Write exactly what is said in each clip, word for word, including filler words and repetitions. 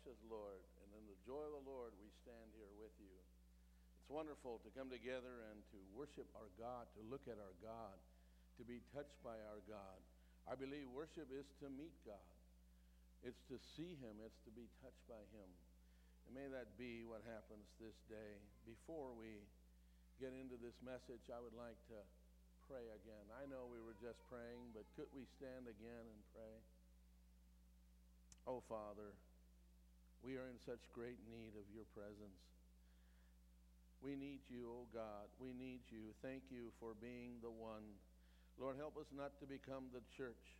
precious Lord, and in the joy of the Lord we stand here with you. It's wonderful to come together and to worship our God, to look at our God, to be touched by our God. I believe worship is to meet God. It's to see him. It's to be touched by him. And may that be what happens this day. Before we get into this message, I would like to pray again. I know we were just praying, but could we stand again and pray? Oh, Father, we are in such great need of your presence. We need you, oh God. We need you. Thank you for being the one. Lord, help us not to become the church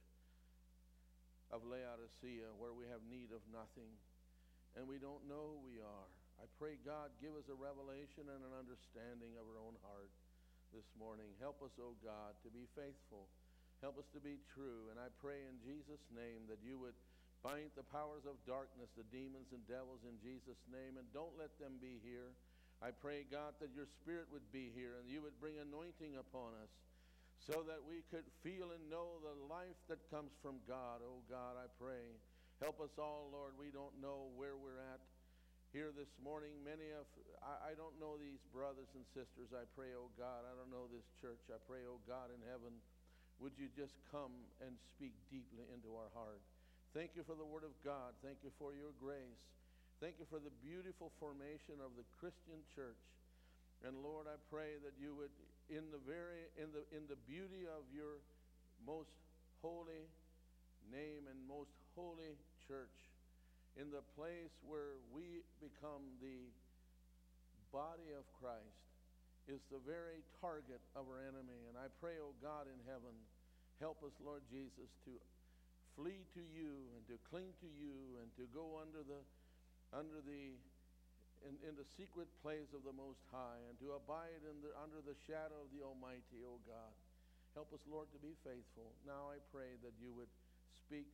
of Laodicea where we have need of nothing and we don't know who we are. I pray, God, give us a revelation and an understanding of our own heart this morning. Help us, oh God, to be faithful. Help us to be true. And I pray in Jesus' name that you would bind the powers of darkness, the demons and devils in Jesus' name, and don't let them be here. I pray, God, that your Spirit would be here and you would bring anointing upon us so that we could feel and know the life that comes from God. Oh, God, I pray. Help us all, Lord. We don't know where we're at here this morning. Many of, I, I don't know these brothers and sisters. I pray, oh, God, I don't know this church. I pray, oh, God in heaven, would you just come and speak deeply into our heart. Thank you for the word of God. Thank you for your grace. Thank you for the beautiful formation of the Christian church. And Lord, I pray that you would, in the very, in the, in the beauty of your most holy name and most holy church, in the place where we become the body of Christ, is the very target of our enemy. And I pray, oh God in heaven, help us, Lord Jesus, to flee to you and to cling to you and to go under the under the in, in the secret place of the Most High and to abide in the under the shadow of the Almighty, O God. Help us, Lord, to be faithful. Now I pray that you would speak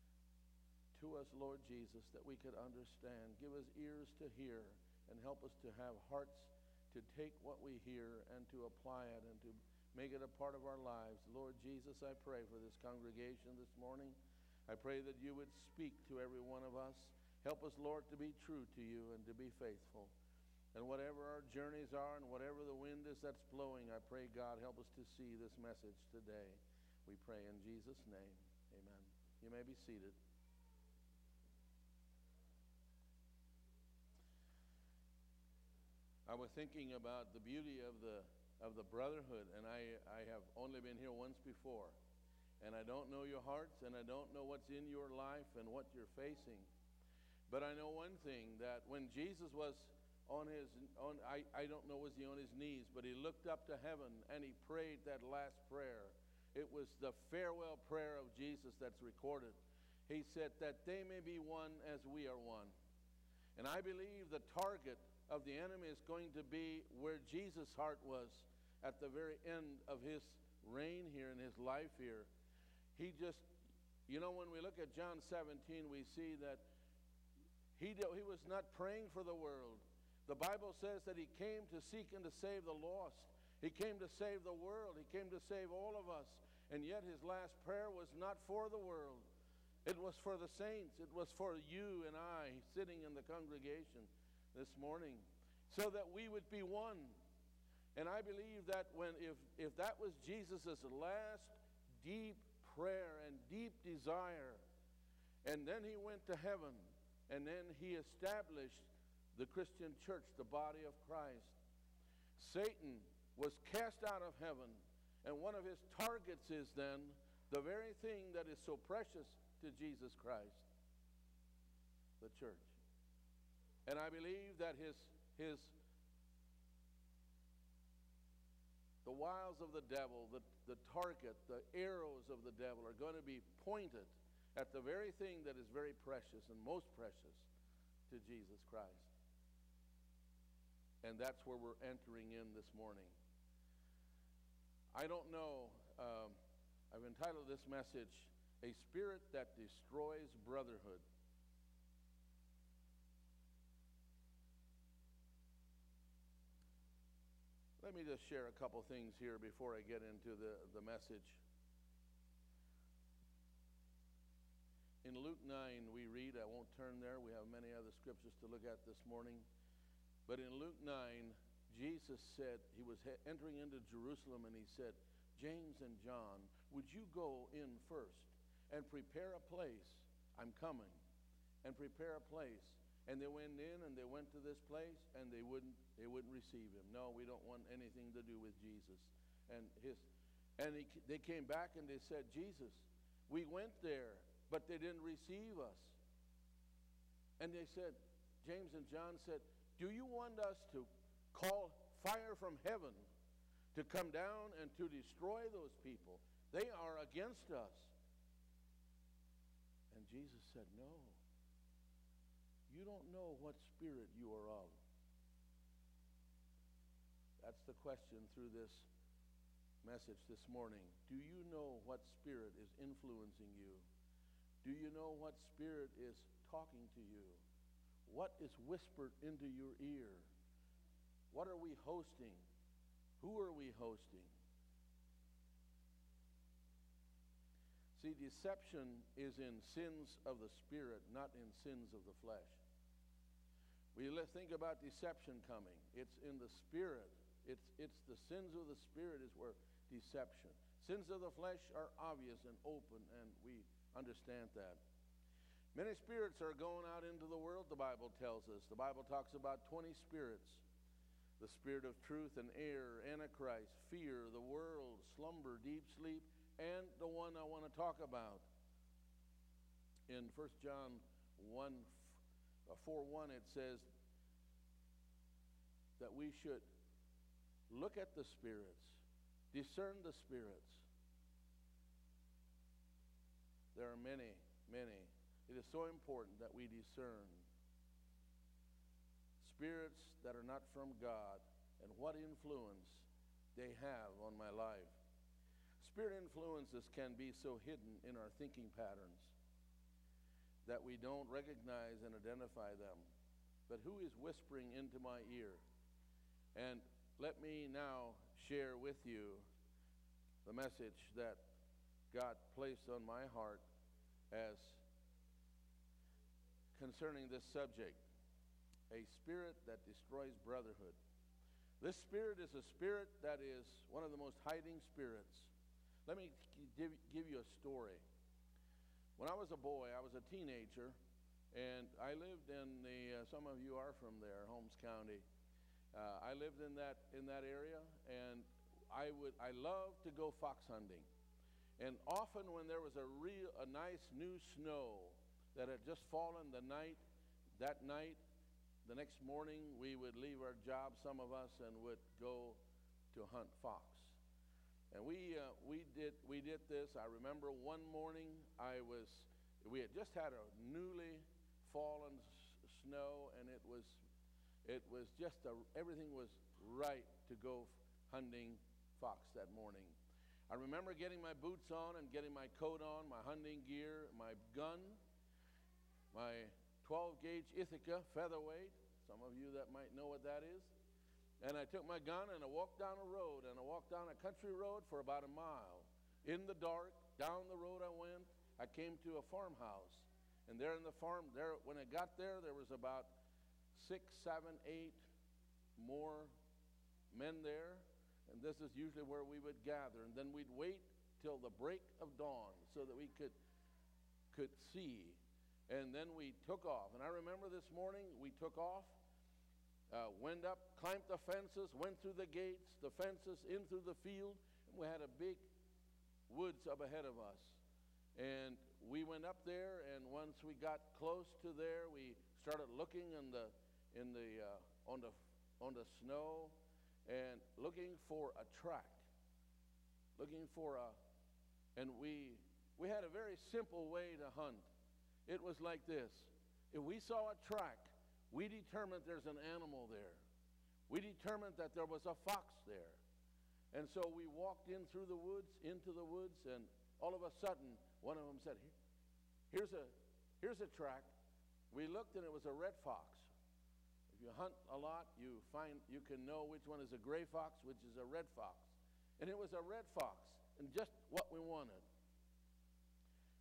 to us, Lord Jesus, that we could understand. Give us ears to hear and help us to have hearts to take what we hear and to apply it and to make it a part of our lives. Lord Jesus, I pray for this congregation this morning. I pray that you would speak to every one of us. Help us, Lord, to be true to you and to be faithful. And whatever our journeys are and whatever the wind is that's blowing, I pray, God, help us to see this message today. We pray in Jesus' name. Amen. You may be seated. I was thinking about the beauty of the of the brotherhood, and I, I have only been here once before. And I don't know your hearts, and I don't know what's in your life and what you're facing. But I know one thing, that when Jesus was on his, on, I, I don't know was he on his knees, but he looked up to heaven and he prayed that last prayer. It was the farewell prayer of Jesus that's recorded. He said that they may be one as we are one. And I believe the target of the enemy is going to be where Jesus' heart was at the very end of his reign here and his life here. He just, you know, when we look at John seventeen, we see that he, he was not praying for the world. The Bible says that he came to seek and to save the lost. He came to save the world. He came to save all of us. And yet his last prayer was not for the world. It was for the saints. It was for you and I sitting in the congregation this morning, so that we would be one. And I believe that when if, if that was Jesus' last deep prayer and deep desire, and then he went to heaven, and then he established the Christian church, the body of Christ. Satan was cast out of heaven, and one of his targets is then the very thing that is so precious to Jesus Christ, the church. And I believe that his his the wiles of the devil, the, the target, the arrows of the devil are going to be pointed at the very thing that is very precious and most precious to Jesus Christ. And that's where we're entering in this morning. I don't know, um, I've entitled this message, A Spirit That Destroys Brotherhood. Let me just share a couple things here before I get into the, the message. in Luke nine, we read, I won't turn there, we have many other scriptures to look at this morning. But in Luke nine, Jesus said, he was he- entering into Jerusalem, and he said, James and John, would you go in first and prepare a place? I'm coming. And prepare a place. And they went in, and they went to this place, and they wouldn't they wouldn't receive him. No, we don't want anything to do with Jesus. And his and he, they came back and they said, Jesus, we went there, but they didn't receive us. And they said, James and John said, do you want us to call fire from heaven to come down and to destroy those people? They are against us. And Jesus said, no. You don't know what spirit you are of. That's the question through this message this morning. Do you know what spirit is influencing you? Do you know what spirit is talking to you? What is whispered into your ear? What are we hosting? Who are we hosting? See, deception is in sins of the spirit, not in sins of the flesh. We let's think about deception coming. It's in the spirit. It's, it's the sins of the spirit is where deception. Sins of the flesh are obvious and open, and we understand that. Many spirits are going out into the world, the Bible tells us. The Bible talks about twenty spirits. The spirit of truth and error, Antichrist, fear, the world, slumber, deep sleep, and the one I want to talk about. In First John one, four one, it says that we should look at the spirits, discern the spirits. There are many, many. It is so important that we discern spirits that are not from God and what influence they have on my life. Spirit influences can be so hidden in our thinking patterns that we don't recognize and identify them. But who is whispering into my ear? And let me now share with you the message that God placed on my heart as concerning this subject, a spirit that destroys brotherhood. This spirit is a spirit that is one of the most hiding spirits. Let me give, give you a story. When I was a boy, I was a teenager, and I lived in the, uh, some of you are from there, Holmes County. Uh, I lived in that in that area, and I would I loved to go fox hunting. And often when there was a real a nice new snow that had just fallen the night, that night, the next morning we would leave our jobs, some of us, and would go to hunt fox. And we uh, we did we did this. I remember one morning I was we had just had a newly fallen s- snow, and it was it was just a, everything was right to go hunting fox that morning. I remember getting my boots on and getting my coat on, my hunting gear, my gun, my twelve gauge Ithaca featherweight. Some of you that might know what that is. And I took my gun and I walked down a road, and I walked down a country road for about a mile. In the dark, down the road I went. I came to a farmhouse, and there in the farm, there when I got there, there was about six, seven, eight more men there, and this is usually where we would gather. And then we'd wait till the break of dawn so that we could could see, and then we took off. And I remember this morning we took off. Uh, went up, climbed the fences, went through the gates, the fences, in through the field, and we had a big woods up ahead of us. And we went up there, and once we got close to there, we started looking in the in the uh, on the on the snow and looking for a track, looking for a, and we we had a very simple way to hunt. It was like this: if we saw a track, we determined there's an animal there. We determined that there was a fox there. And so we walked in through the woods, into the woods, and all of a sudden, one of them said, here's a, here's a track. We looked, and it was a red fox. If you hunt a lot, you find you can know which one is a gray fox, which is a red fox. And it was a red fox, and just what we wanted.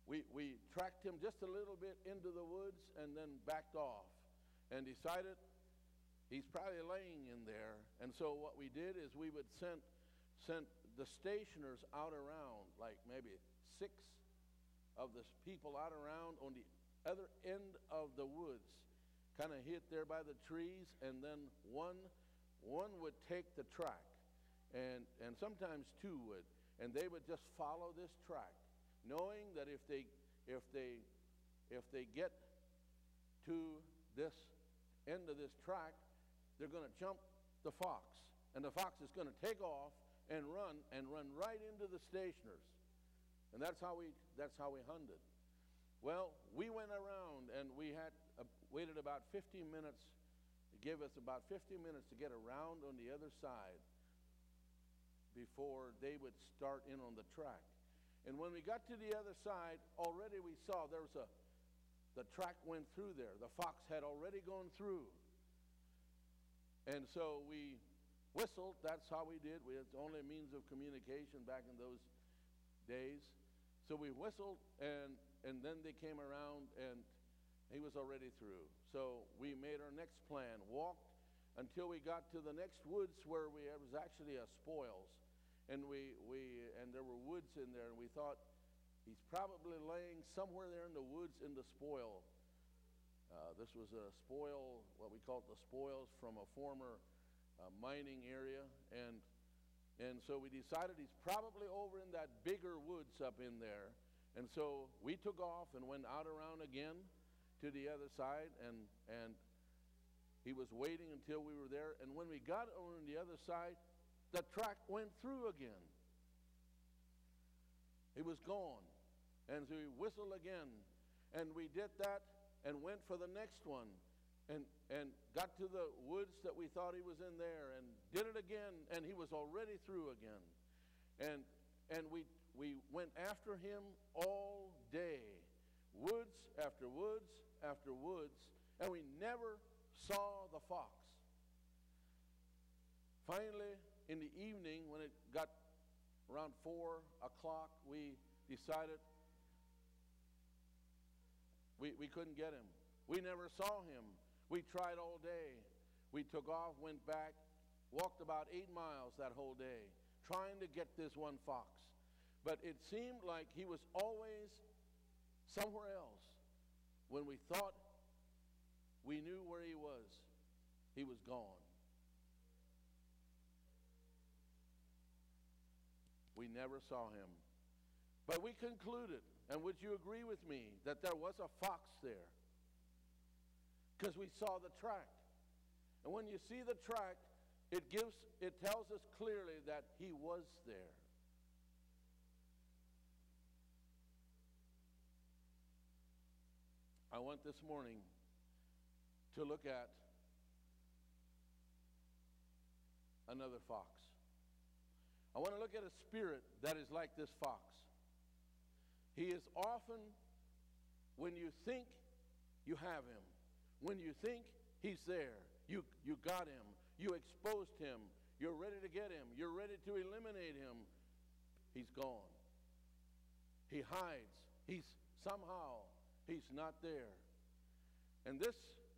we, we tracked him just a little bit into the woods and then backed off and decided he's probably laying in there. And so what we did is we would send, send the stationers out around, like maybe six of the people out around on the other end of the woods, kind of hid there by the trees, and then one one would take the track, and and sometimes two would, and they would just follow this track, knowing that if they if they if they get to this end of this track, they're going to jump the fox, and the fox is going to take off and run and run right into the stationers, and that's how we that's how we hunted. Well, we went around and we had uh, waited about fifteen minutes. It gave us about fifteen minutes to get around on the other side before they would start in on the track. And when we got to the other side, already we saw there was a, the track went through there. The fox had already gone through. And so we whistled. That's how we did. We, it's only a means of communication back in those days. So we whistled, and, and then they came around, and he was already through. So we made our next plan, walked until we got to the next woods where we, it was actually a spoils. And we, we and there were woods in there, and we thought he's probably laying somewhere there in the woods in the spoil. Uh, this was a spoil, what we called the spoils from a former uh, mining area. And, and so we decided he's probably over in that bigger woods up in there. And so we took off and went out around again to the other side, and and he was waiting until we were there. And when we got on the other side, the track went through again. He was gone. And so we whistled again, and we did that and went for the next one, and and got to the woods that we thought he was in there, and did it again, and he was already through again. And and we we went after him all day, woods after woods after woods, and we never saw the fox. Finally, in the evening, when it got around four o'clock, we decided we, we couldn't get him. We never saw him. We tried all day. We took off, went back, walked about eight miles that whole day, trying to get this one fox. But it seemed like he was always somewhere else. When we thought we knew where he was, he was gone. We never saw him. But we concluded, and would you agree with me, that there was a fox there? Because we saw the track. And when you see the track, it gives, it tells us clearly that he was there. I want this morning to look at another fox. I want to look at a spirit that is like this fox. He is often, when you think you have him, when you think he's there, you, you got him, you exposed him, you're ready to get him, you're ready to eliminate him, he's gone. He hides. He's somehow, he's not there. And this,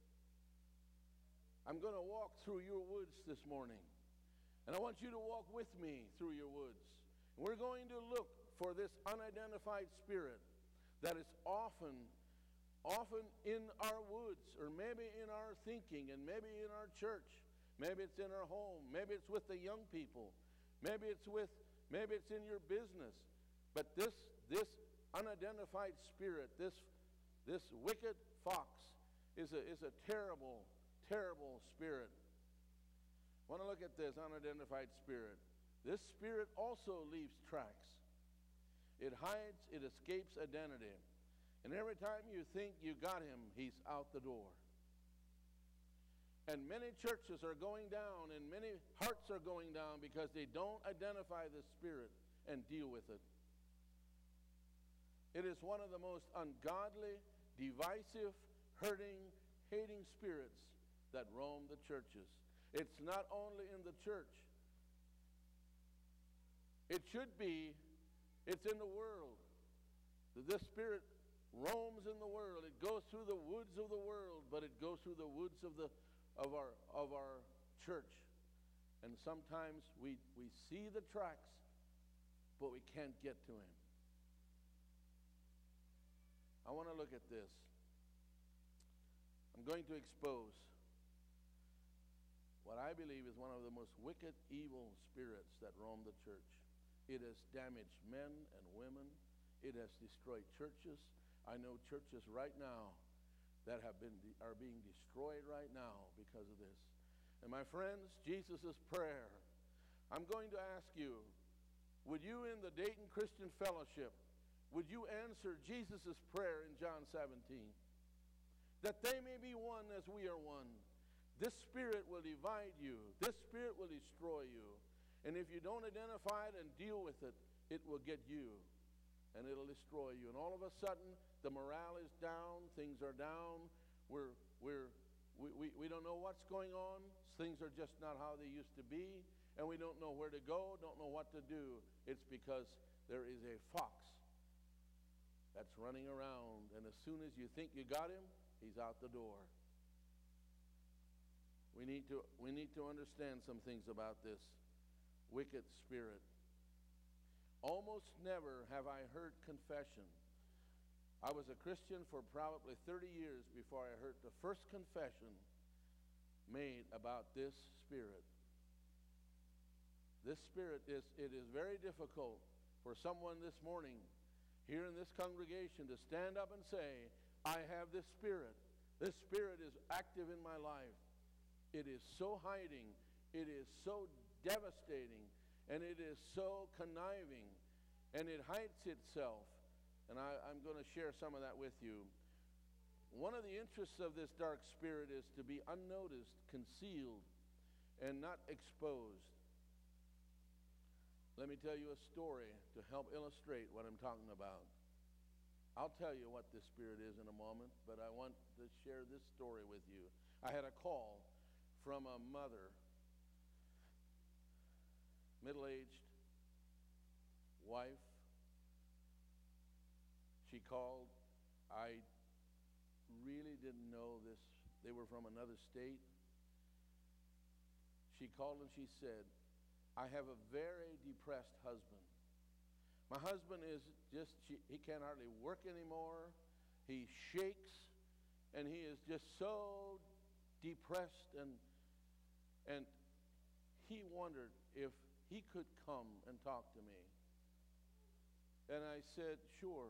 I'm going to walk through your woods this morning. And I want you to walk with me through your woods. And we're going to look for this unidentified spirit that is often, often in our woods, or maybe in our thinking, and maybe in our church. Maybe it's in our home. Maybe it's with the young people. Maybe it's with, maybe it's in your business. But this, this unidentified spirit, this, this wicked fox, is a, is a terrible, terrible spirit. I want to look at this unidentified spirit. This spirit also leaves tracks. It hides, it escapes identity. And every time you think you got him, he's out the door. And many churches are going down, and many hearts are going down because they don't identify this spirit and deal with it. It is one of the most ungodly, divisive, hurting, hating spirits that roam the churches. It's not only in the church. It should be, it's in the world. This spirit roams in the world. It goes through the woods of the world, but it goes through the woods of the of our of our church. And sometimes we, we see the tracks, but we can't get to him. I want to look at this. I'm going to expose what I believe is one of the most wicked, evil spirits that roam the church. It has damaged men and women. It has destroyed churches. I know churches right now that have been are being destroyed right now because of this. And my friends, Jesus' prayer, I'm going to ask you, would you in the Dayton Christian Fellowship, would you answer Jesus' prayer in John seventeen? That they may be one as we are one. This spirit will divide you. This spirit will destroy you. And if you don't identify it and deal with it, it will get you. And it'll destroy you. And all of a sudden, the morale is down. Things are down. We're, we're, we, we, we don't know what's going on. Things are just not how they used to be. And we don't know where to go, don't know what to do. It's because there is a fox that's running around. And as soon as you think you got him, he's out the door. We need to, we need to understand some things about this wicked spirit. Almost never have I heard confession. I was a Christian for probably thirty years before I heard the first confession made about this spirit. This spirit is, it is very difficult for someone this morning here in this congregation to stand up and say, I have this spirit. This spirit is active in my life. It is so hiding. It is so devastating. And it is so conniving. And it hides itself. And I, I'm going to share some of that with you. One of the interests of this dark spirit is to be unnoticed, concealed, and not exposed. Let me tell you a story to help illustrate what I'm talking about. I'll tell you what this spirit is in a moment, but I want to share this story with you. I had a call from a mother, middle-aged wife. She called. I really didn't know this. They were from another state. She called and she said, I have a very depressed husband. My husband is just, she, he can't hardly work anymore. He shakes, and he is just so depressed, and and he wondered if he could come and talk to me. And I said, sure.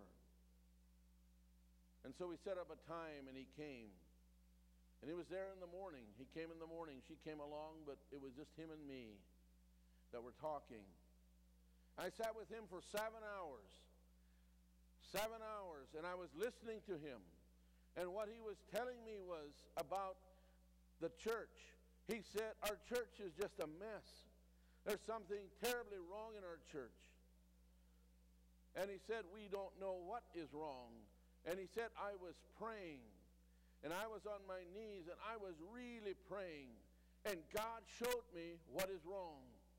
And so we set up a time, and he came. And he was there in the morning. He came in the morning. She came along, but it was just him and me that were talking. I sat with him for seven hours. Seven hours. And I was listening to him. And what he was telling me was about the church. He said, our church is just a mess. There's something terribly wrong in our church. And he said, we don't know what is wrong. And he said, I was praying. And I was on my knees, and I was really praying. And God showed me what is wrong.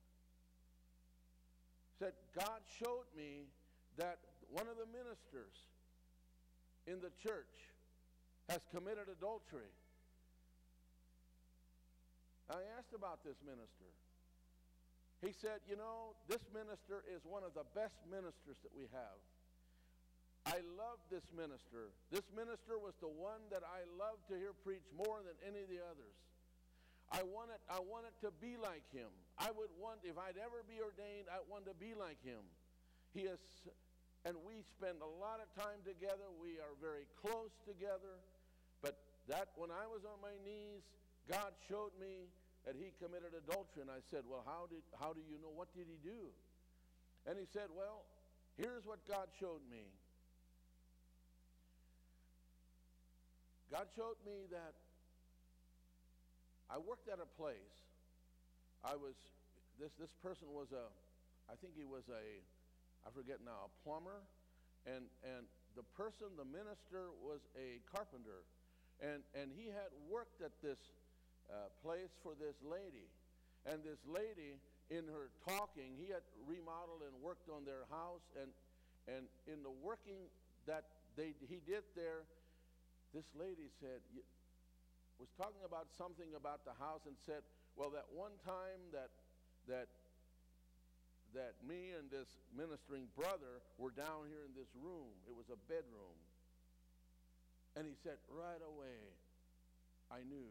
Said, God showed me that one of the ministers in the church has committed adultery. I asked about this minister. He said, you know, this minister is one of the best ministers that we have. I love this minister. This minister was the one that I loved to hear preach more than any of the others. I wanted, I wanted to be like him. I would want, if I'd ever be ordained, I'd want to be like him. He is, and we spend a lot of time together. We are very close together. But that, when I was on my knees, God showed me that he committed adultery. And I said, well, how did, how do you know? What did he do? And he said, well, here's what God showed me. God showed me that I worked at a place. I was, this, this person was a, I think he was a, I forget now, a plumber. And, and the person, the minister, was a carpenter. And, and he had worked at this uh, place for this lady. And this lady, in her talking, he had remodeled and worked on their house. And, and in the working that they, he did there, this lady said, was talking about something about the house and said, well, that one time that that that me and this ministering brother were down here in this room. It was a bedroom. And he said, right away, I knew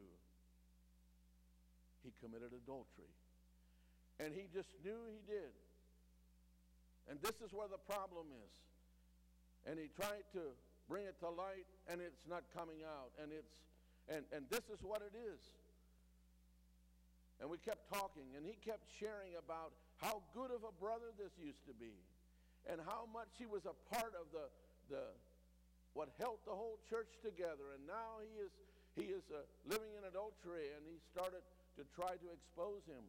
he committed adultery. And he just knew he did. And this is where the problem is. And he tried to bring it to light, and it's not coming out. And it's and, and this is what it is. And we kept talking, and he kept sharing about how good of a brother this used to be, and how much he was a part of the the what held the whole church together. And now he is he is uh, living in adultery, and he started to try to expose him.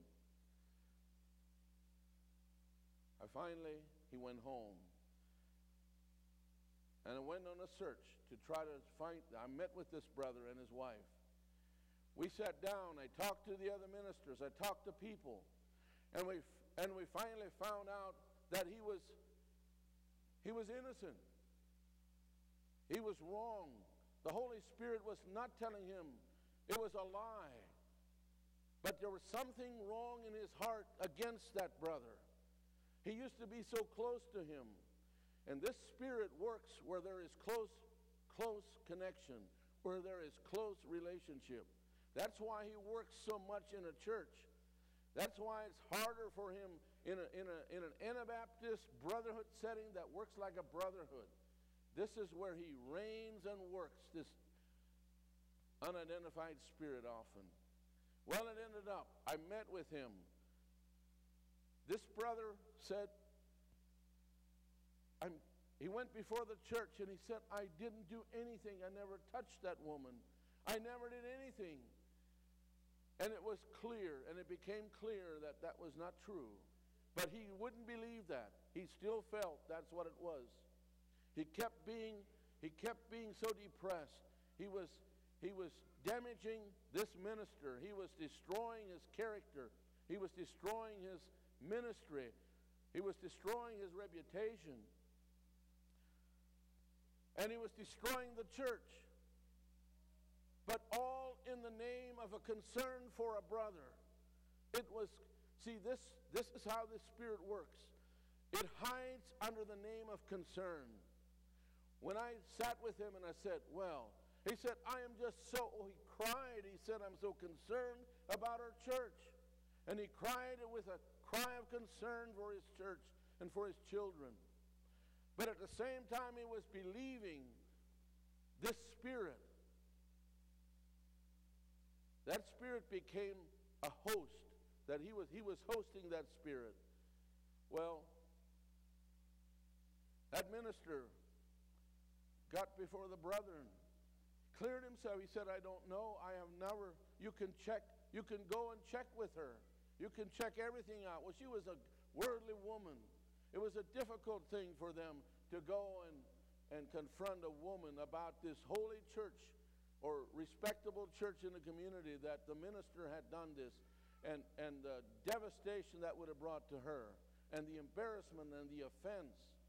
I finally he went home, and I went on a search to try to find. I met with this brother and his wife. We sat down, I talked to the other ministers, I talked to people, and we and we finally found out that he was he was innocent. He was wrong. The Holy Spirit was not telling him. It was a lie. But there was something wrong in his heart against that brother. He used to be so close to him. And this spirit works where there is close, close connection, where there is close relationship. That's why he works so much in a church. That's why it's harder for him in, a, in, a, in an Anabaptist brotherhood setting that works like a brotherhood. This is where he reigns and works, this unidentified spirit often. Well, it ended up, I met with him. This brother said, I'm, he went before the church and he said, I didn't do anything. I never touched that woman. I never did anything. And it was clear, and it became clear that that was not true. But he wouldn't believe that. He still felt that's what it was. He kept being, he kept being so depressed. He was, he was damaging this minister. He was destroying his character. He was destroying his ministry. He was destroying his reputation. And he was destroying the church. But all in the name of a concern for a brother. It was, see, this, this is how this spirit works. It hides under the name of concern. When I sat with him and I said, well, he said, I am just so, oh, he cried. He said, I'm so concerned about our church. And he cried with a cry of concern for his church and for his children. But at the same time, he was believing this spirit. That spirit became a host. That he was, he was hosting that spirit. Well, that minister got before the brethren, cleared himself. He said, I don't know. I have never, you can check, you can go and check with her. You can check everything out. Well, she was a worldly woman. It was a difficult thing for them to go and, and confront a woman about this holy church or respectable church in the community, that the minister had done this, and, and the devastation that would have brought to her, and the embarrassment and the offense.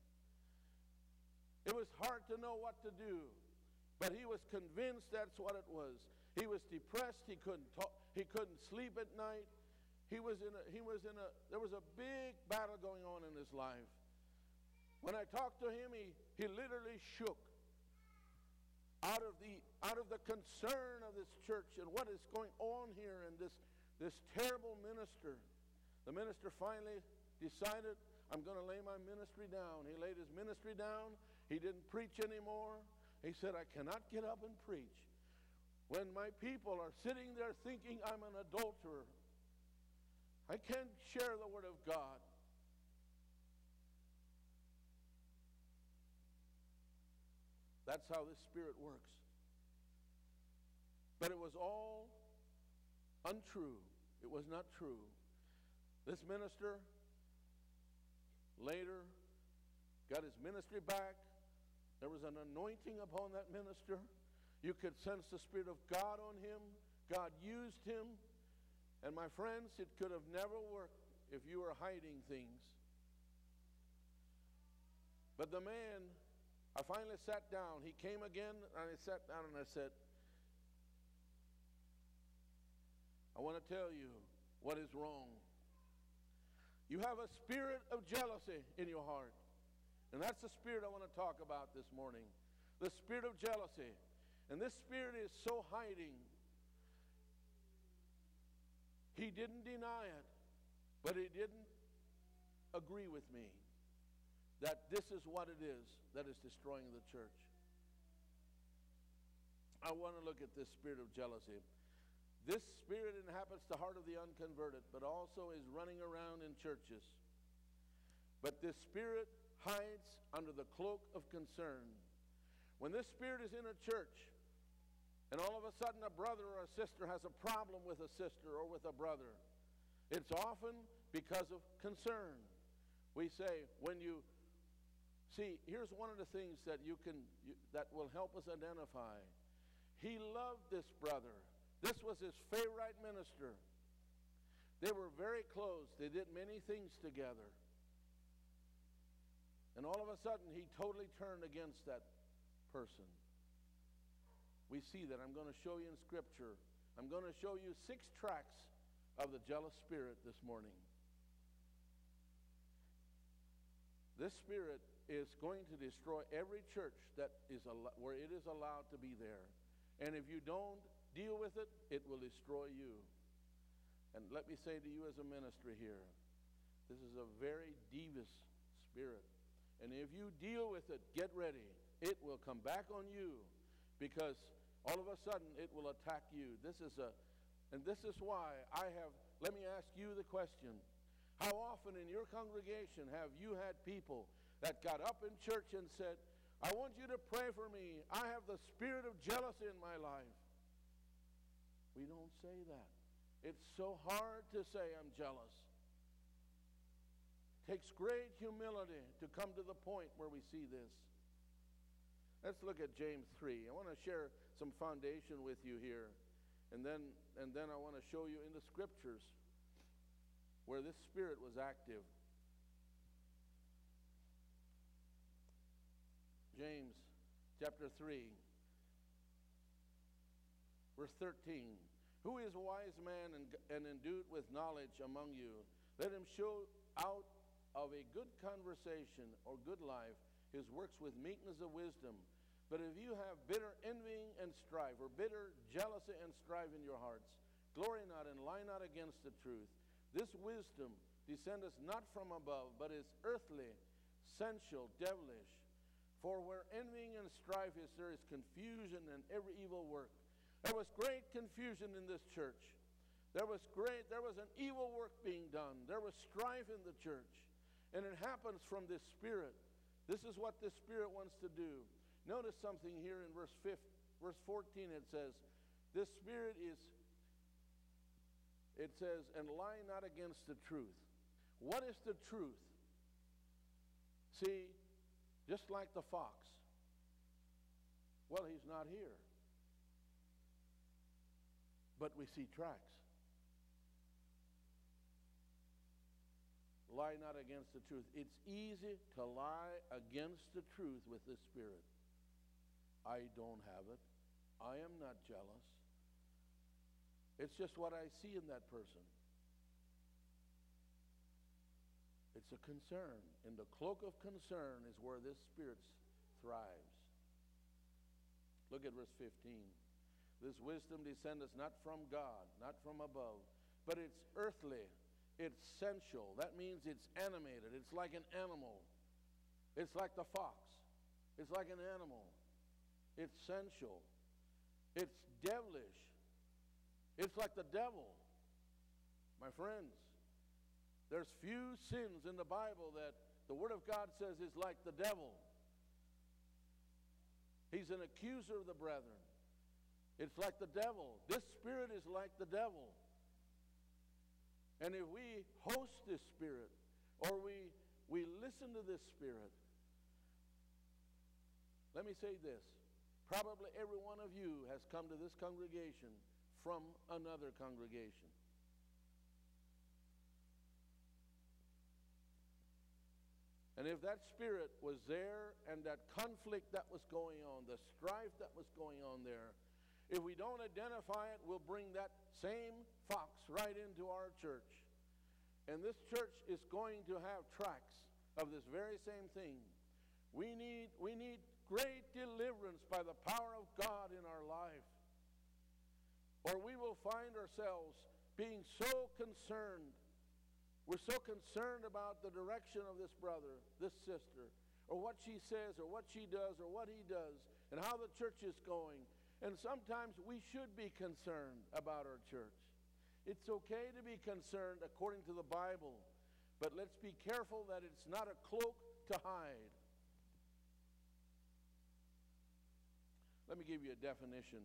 It was hard to know what to do, but he was convinced that's what it was. He was depressed. He couldn't talk. He couldn't sleep at night. He was in a, he was in a, there was a big battle going on in his life. When I talked to him, he, he literally shook. Out of the out of the concern of this church and what is going on here, and this this terrible minister. The minister finally decided, I'm going to lay my ministry down. He laid his ministry down. He didn't preach anymore. He said, I cannot get up and preach when my people are sitting there thinking I'm an adulterer. I can't share the word of God. That's how this spirit works. But it was all untrue. It was not true. This minister later got his ministry back. There was an anointing upon that minister. You could sense the Spirit of God on him. God used him. And my friends, it could have never worked if you were hiding things. But the man I finally sat down. He came again, and I sat down and I said, I want to tell you what is wrong. You have a spirit of jealousy in your heart. And that's the spirit I want to talk about this morning. The spirit of jealousy. And this spirit is so hiding. He didn't deny it, but he didn't agree with me that this is what it is that is destroying the church. I want to look at this spirit of jealousy. This spirit inhabits the heart of the unconverted, but also is running around in churches. But this spirit hides under the cloak of concern. When this spirit is in a church, and all of a sudden a brother or a sister has a problem with a sister or with a brother, it's often because of concern. We say, when you see, here's one of the things that you can you, that will help us identify. He loved this brother. This was his favorite minister. They were very close. They did many things together. And all of a sudden, he totally turned against that person. We see that. I'm going to show you in Scripture. I'm going to show you six tracks of the jealous spirit this morning. This spirit is going to destroy every church that is al- where it is allowed to be there. And if you don't deal with it, it will destroy you. And let me say to you as a ministry here, this is a very devious spirit. And if you deal with it, get ready. It will come back on you, because all of a sudden it will attack you. This is a, and this is why I have, let me ask you the question. How often in your congregation have you had people that got up in church and said, I want you to pray for me. I have the spirit of jealousy in my life. We don't say that. It's so hard to say I'm jealous. It takes great humility to come to the point where we see this. Let's look at James three. I want to share some foundation with you here. And then, and then I want to show you in the Scriptures where this spirit was active. James chapter three. Verse thirteen, who is a wise man and, and endued with knowledge among you? Let him show out of a good conversation or good life his works with meekness of wisdom. But if you have bitter envying and strife, or bitter jealousy and strife in your hearts, glory not and lie not against the truth. This wisdom descendeth not from above, but is earthly, sensual, devilish. For where envying and strife is, there is confusion and every evil work. There was great confusion in this church. There was great, there was an evil work being done. There was strife in the church. And it happens from this spirit. This is what this spirit wants to do. Notice something here in verse fifteen, verse fourteen. It says, this spirit is, it says, and lie not against the truth. What is the truth? See, just like the fox. Well, he's not here. But we see tracks. Lie not against the truth. It's easy to lie against the truth with this spirit. I don't have it. I am not jealous. It's just what I see in that person. It's a concern. In the cloak of concern is where this spirit thrives. Look at verse fifteen. This wisdom descendeth not from God, not from above, but it's earthly, it's sensual. That means it's animated. It's like an animal. It's like the fox. It's like an animal. It's sensual. It's devilish. It's like the devil. My friends, there's few sins in the Bible that the Word of God says is like the devil. He's an accuser of the brethren. It's like the devil. This spirit is like the devil. And if we host this spirit, or we, we listen to this spirit, let me say this. Probably every one of you has come to this congregation from another congregation. And And if that spirit was there and that conflict that was going on, the strife that was going on there, if we don't identify it, we'll bring that same fox right into our church. And this church is going to have tracks of this very same thing. We need, we need great deliverance by the power of God in our life. Or we will find ourselves being so concerned. We're so concerned about the direction of this brother, this sister, or what she says, or what she does, or what he does, and how the church is going. And sometimes we should be concerned about our church. It's okay to be concerned according to the Bible, but let's be careful that it's not a cloak to hide. Let me give you a definition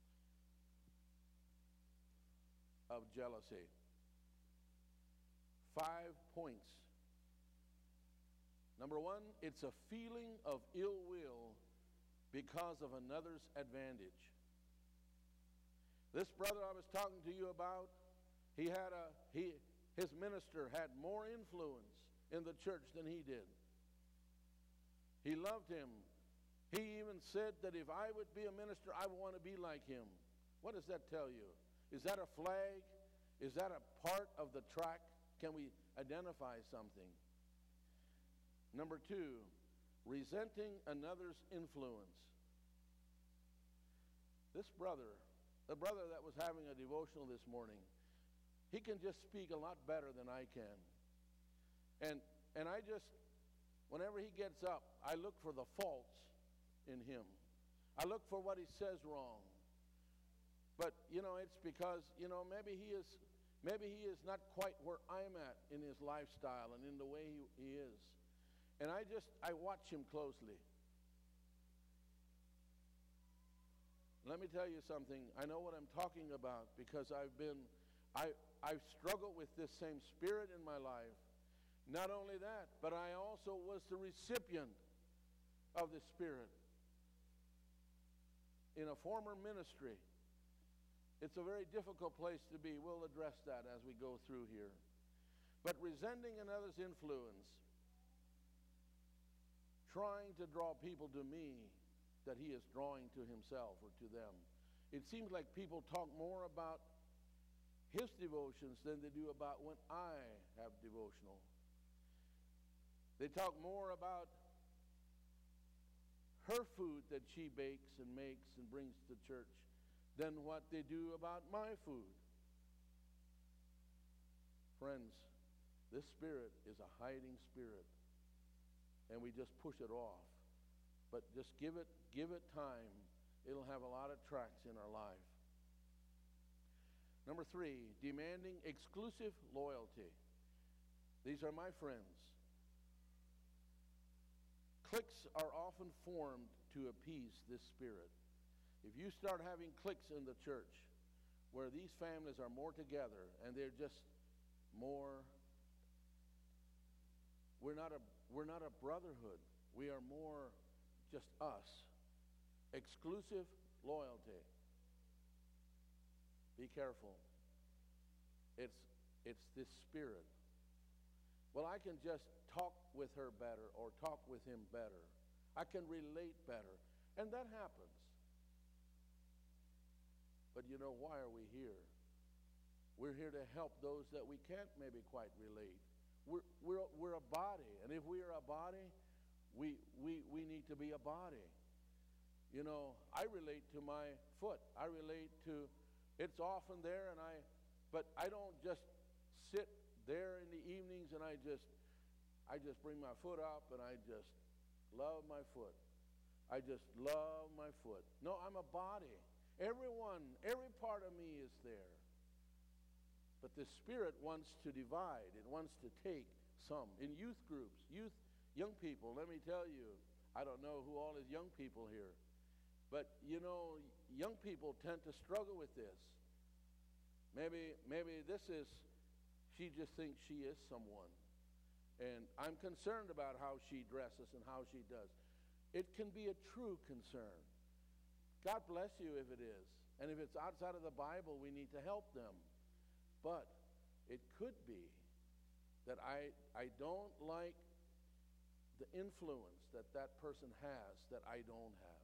of jealousy. Five points. Number one, it's a feeling of ill will because of another's advantage. This brother I was talking to you about, he had a he his minister had more influence in the church than he did. He loved him. He even said that if I would be a minister, I would want to be like him. What does that tell you? Is that a flag? Is that a part of the track? Can we identify something? Number two, resenting another's influence. This brother, the brother that was having a devotional this morning, he can just speak a lot better than I can. And and I just, whenever he gets up, I look for the faults in him. I look for what he says wrong. But, you know, it's because, you know, maybe he is maybe he is not quite where I'm at in his lifestyle and in the way he, he is. And I just, I watch him closely. Let me tell you something. I know what I'm talking about because I've been, I, I've struggled with this same spirit in my life. Not only that, but I also was the recipient of the spirit in a former ministry. It's a very difficult place to be. We'll address that as we go through here. But resenting another's influence, trying to draw people to me that he is drawing to himself or to them. It seems like people talk more about his devotions than they do about when I have devotional. They talk more about her food that she bakes and makes and brings to church than what they do about my food. Friends, this spirit is a hiding spirit, and we just push it off. But just give it, give it time. It'll have a lot of tracks in our life. Number three, demanding exclusive loyalty. These are my friends. Cliques are often formed to appease this spirit. If you start having cliques in the church where these families are more together and they're just more, we're not a, we're not a brotherhood. We are more just us. Exclusive loyalty. Be careful. It's, it's this spirit. Well, I can just talk with her better or talk with him better. I can relate better. And that happens. But you know, why are we here? We're here to help those that we can't maybe quite relate. We're, we're, we're a body. And if we are a body, we, we, we need to be a body. You know, I relate to my foot. I relate to, it's often there, and I, but I don't just sit there in the evenings and I just, I just bring my foot up and I just love my foot. I just love my foot. No, I'm a body. Everyone, every part of me is there. But the spirit wants to divide. It wants to take some. In youth groups, youth, young people, let me tell you, I don't know who all is young people here. But, you know, young people tend to struggle with this. Maybe, maybe this is, she just thinks she is someone. And I'm concerned about how she dresses and how she does. It can be a true concern. God bless you if it is. And if it's outside of the Bible, we need to help them. But it could be that I, I don't like influence that that person has that I don't have.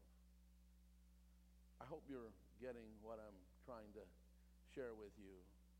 I hope you're getting what I'm trying to share with you.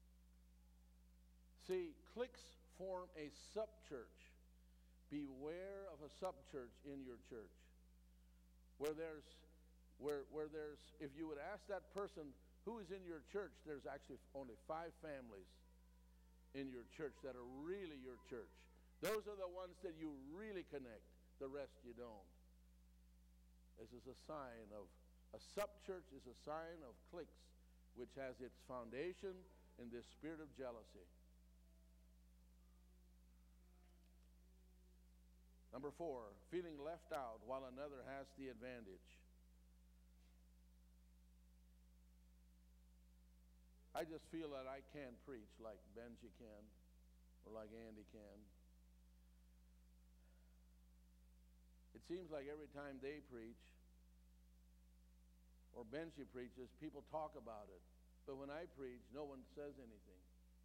See, cliques form a sub-church. Beware of a sub-church in your church. Where there's, where, where there's, if you would ask that person who is in your church, there's actually only five families in your church that are really your church. Those are the ones that you really connect. The rest you don't. This is a sign of, a sub-church is a sign of cliques, which has its foundation in this spirit of jealousy. Number four, feeling left out while another has the advantage. I just feel that I can't preach like Benji can or like Andy can. It seems like every time they preach or Benji preaches, people talk about it. But when I preach, no one says anything.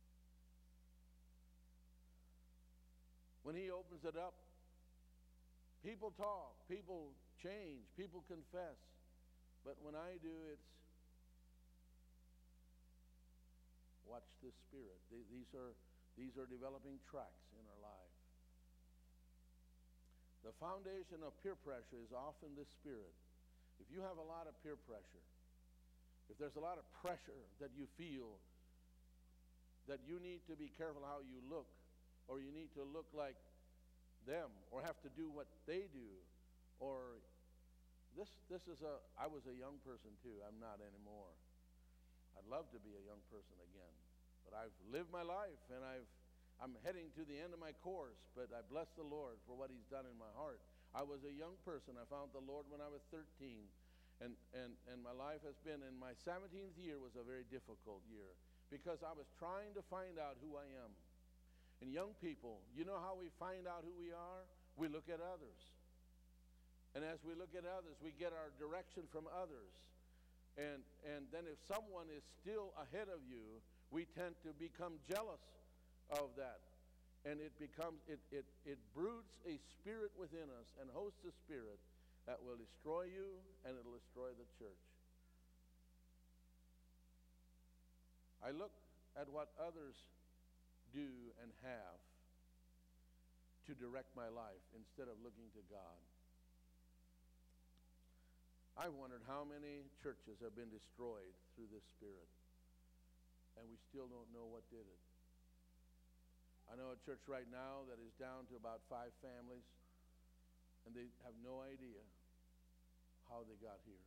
When he opens it up, people talk, people change, people confess. But when I do, it's watch this spirit. These are, these are developing tracks in our life. The foundation of peer pressure is often this spirit. If you have a lot of peer pressure, if there's a lot of pressure that you feel that you need to be careful how you look, or you need to look like them, or have to do what they do, or this this is a I was a young person too. I'm not anymore. I'd love to be a young person again, but I've lived my life, and I've I'm heading to the end of my course, but I bless the Lord for what he's done in my heart. I was a young person. I found the Lord when I was thirteen, and and and my life has been, in my seventeenth year was a very difficult year, because I was trying to find out who I am. And young people, you know how we find out who we are? We look at others. And as we look at others, we get our direction from others. And, and then if someone is still ahead of you, we tend to become jealous of that. And it becomes, it, it, it broods a spirit within us and hosts a spirit that will destroy you, and it'll destroy the church. I look at what others do and have to direct my life instead of looking to God. I wondered how many churches have been destroyed through this spirit, and we still don't know what did it. I know a church right now that is down to about five families, and they have no idea how they got here.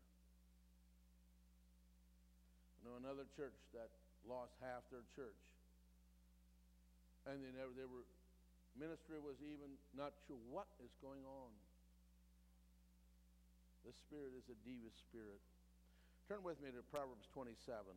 I know another church that lost half their church. And they never, they were, ministry was even not sure what is going on. This spirit is a diva spirit. Turn with me to Proverbs twenty-seven.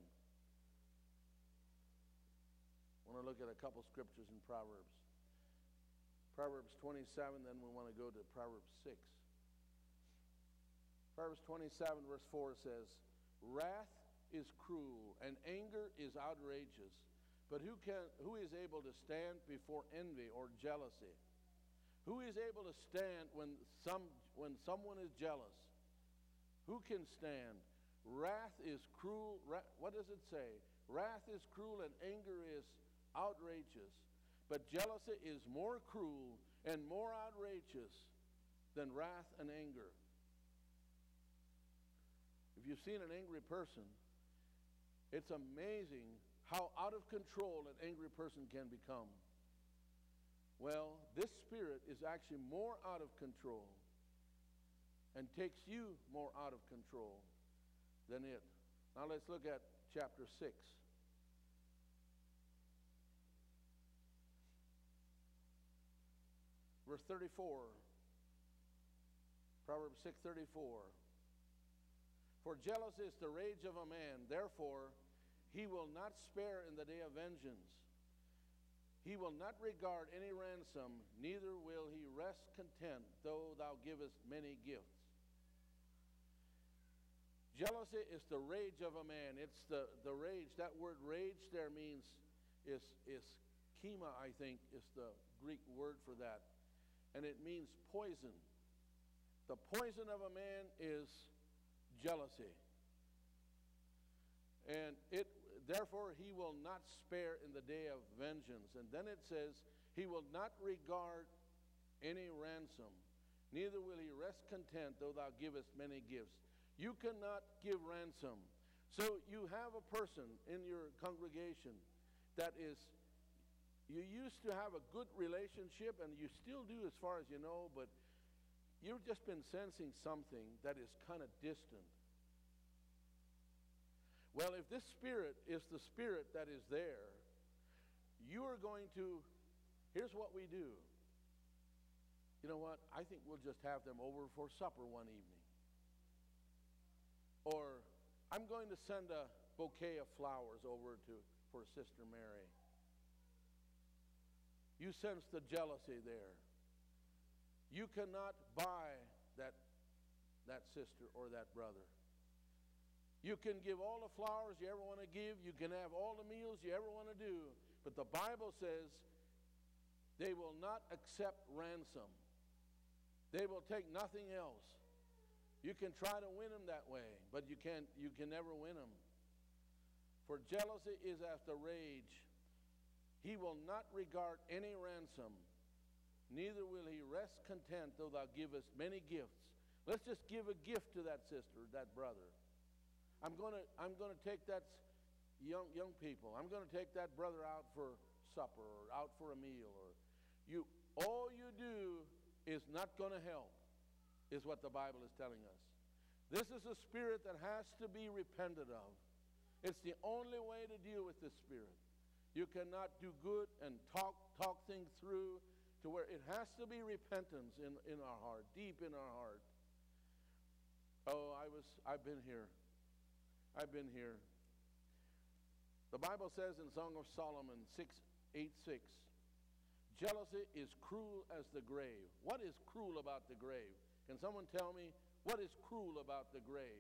I want to look at a couple scriptures in Proverbs. Proverbs twenty-seven, then we want to go to Proverbs six. Proverbs twenty-seven, verse four says, "Wrath is cruel, and anger is outrageous. But who can who is able to stand before envy or jealousy? Who is able to stand when some when someone is jealous? Who can stand? Wrath is cruel." Wrath, what does it say? Wrath is cruel and anger is outrageous. But jealousy is more cruel and more outrageous than wrath and anger. If you've seen an angry person, it's amazing how out of control an angry person can become. Well, this spirit is actually more out of control and takes you more out of control than it. Now let's look at chapter six. Verse thirty-four. Proverbs six thirty-four. "For jealousy is the rage of a man, therefore he will not spare in the day of vengeance. He will not regard any ransom, neither will he rest content, though thou givest many gifts." Jealousy is the rage of a man. It's the, the rage. That word rage there means, is, is chema, I think, is the Greek word for that. and it means poison. The poison of a man is jealousy. And it therefore he will not spare in the day of vengeance. And then it says, he will not regard any ransom, neither will he rest content though thou givest many gifts. You cannot give ransom. So you have a person in your congregation that is, you used to have a good relationship, and you still do as far as you know, but you've just been sensing something that is kind of distant. Well, if this spirit is the spirit that is there, you are going to, here's what we do. You know what? I think we'll just have them over for supper one evening. Or I'm going to send a bouquet of flowers over to for Sister Mary. You sense the jealousy there. You cannot buy that, that sister or that brother. You can give all the flowers you ever want to give. You can have all the meals you ever want to do. But the Bible says they will not accept ransom. They will take nothing else. You can try to win them that way, but you can't, you can never win them. For jealousy is after rage. He will not regard any ransom, neither will he rest content though thou givest many gifts. Let's just give a gift to that sister, that brother. I'm going to I'm going to take that young young people. I'm going to take that brother out for supper or out for a meal. Or you, all you do is not going to help, is what the Bible is telling us. This is a spirit that has to be repented of. It's the only way to deal with this spirit. You cannot do good and talk talk things through to where it has to be repentance in, in our heart, deep in our heart. Oh, I was I've been here. I've been here. The Bible says in Song of Solomon six eight six, jealousy is cruel as the grave. What is cruel about the grave? Can someone tell me what is cruel about the grave?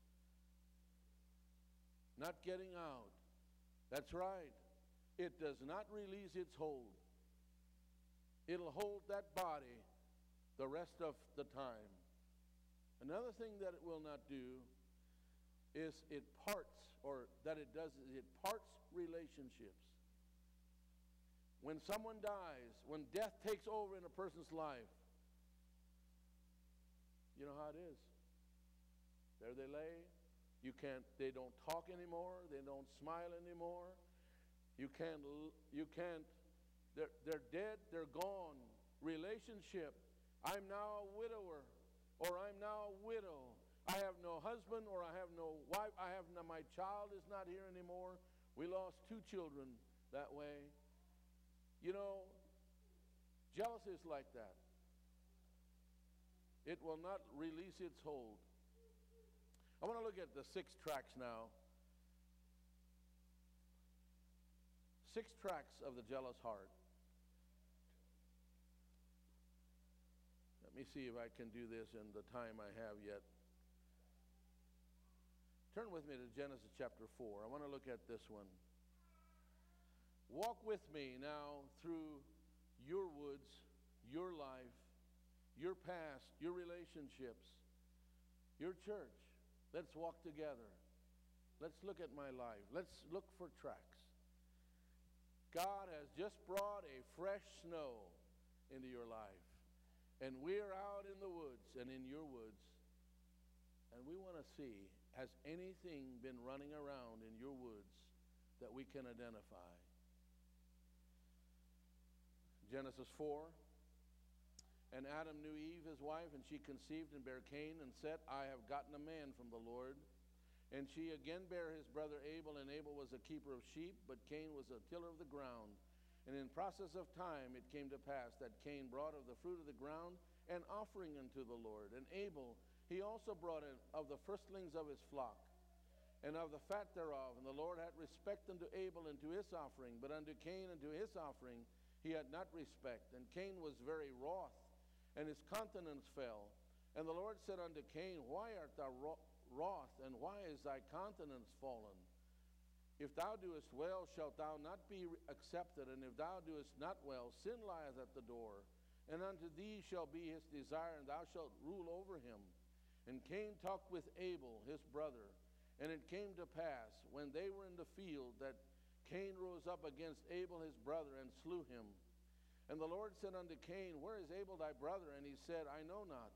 Not getting out. That's right. It does not release its hold. It'll hold that body the rest of the time. Another thing that it will not do is it parts, or that it does is it parts relationships. When someone dies, when death takes over in a person's life, you know how it is. There they lay. You can't, they don't talk anymore. They don't smile anymore. You can't, you can't, they're, they're dead, they're gone. Relationship. I'm now a widower, or I'm now a widow. I have no husband, or I have no wife. I have no, my child is not here anymore. We lost two children that way. You know, jealousy is like that. It will not release its hold. I want to look at the six tracks now. Six tracks of the jealous heart. Let me see if I can do this in the time I have yet. Turn with me to Genesis chapter four. I want to look at this one. Walk with me now through your woods, your life, your past, your relationships, your church. Let's walk together. Let's look at my life. Let's look for tracks. God has just brought a fresh snow into your life. And we're out in the woods and in your woods. And we want to see, has anything been running around in your woods that we can identify? Genesis four. And Adam knew Eve, his wife, and she conceived and bare Cain, and said, I have gotten a man from the Lord. And she again bare his brother Abel, and Abel was a keeper of sheep, but Cain was a tiller of the ground. And in process of time it came to pass that Cain brought of the fruit of the ground an offering unto the Lord. And Abel he also brought in of the firstlings of his flock, and of the fat thereof. And the Lord had respect unto Abel and to his offering, but unto Cain and to his offering he had not respect. And Cain was very wroth, and his countenance fell. And the Lord said unto Cain, Why art thou wroth, and why is thy countenance fallen? If thou doest well, shalt thou not be accepted, and if thou doest not well, sin lieth at the door, and unto thee shall be his desire, and thou shalt rule over him. And Cain talked with Abel his brother. And it came to pass, when they were in the field, that Cain rose up against Abel his brother, and slew him. And the Lord said unto Cain, Where is Abel thy brother? And he said, I know not.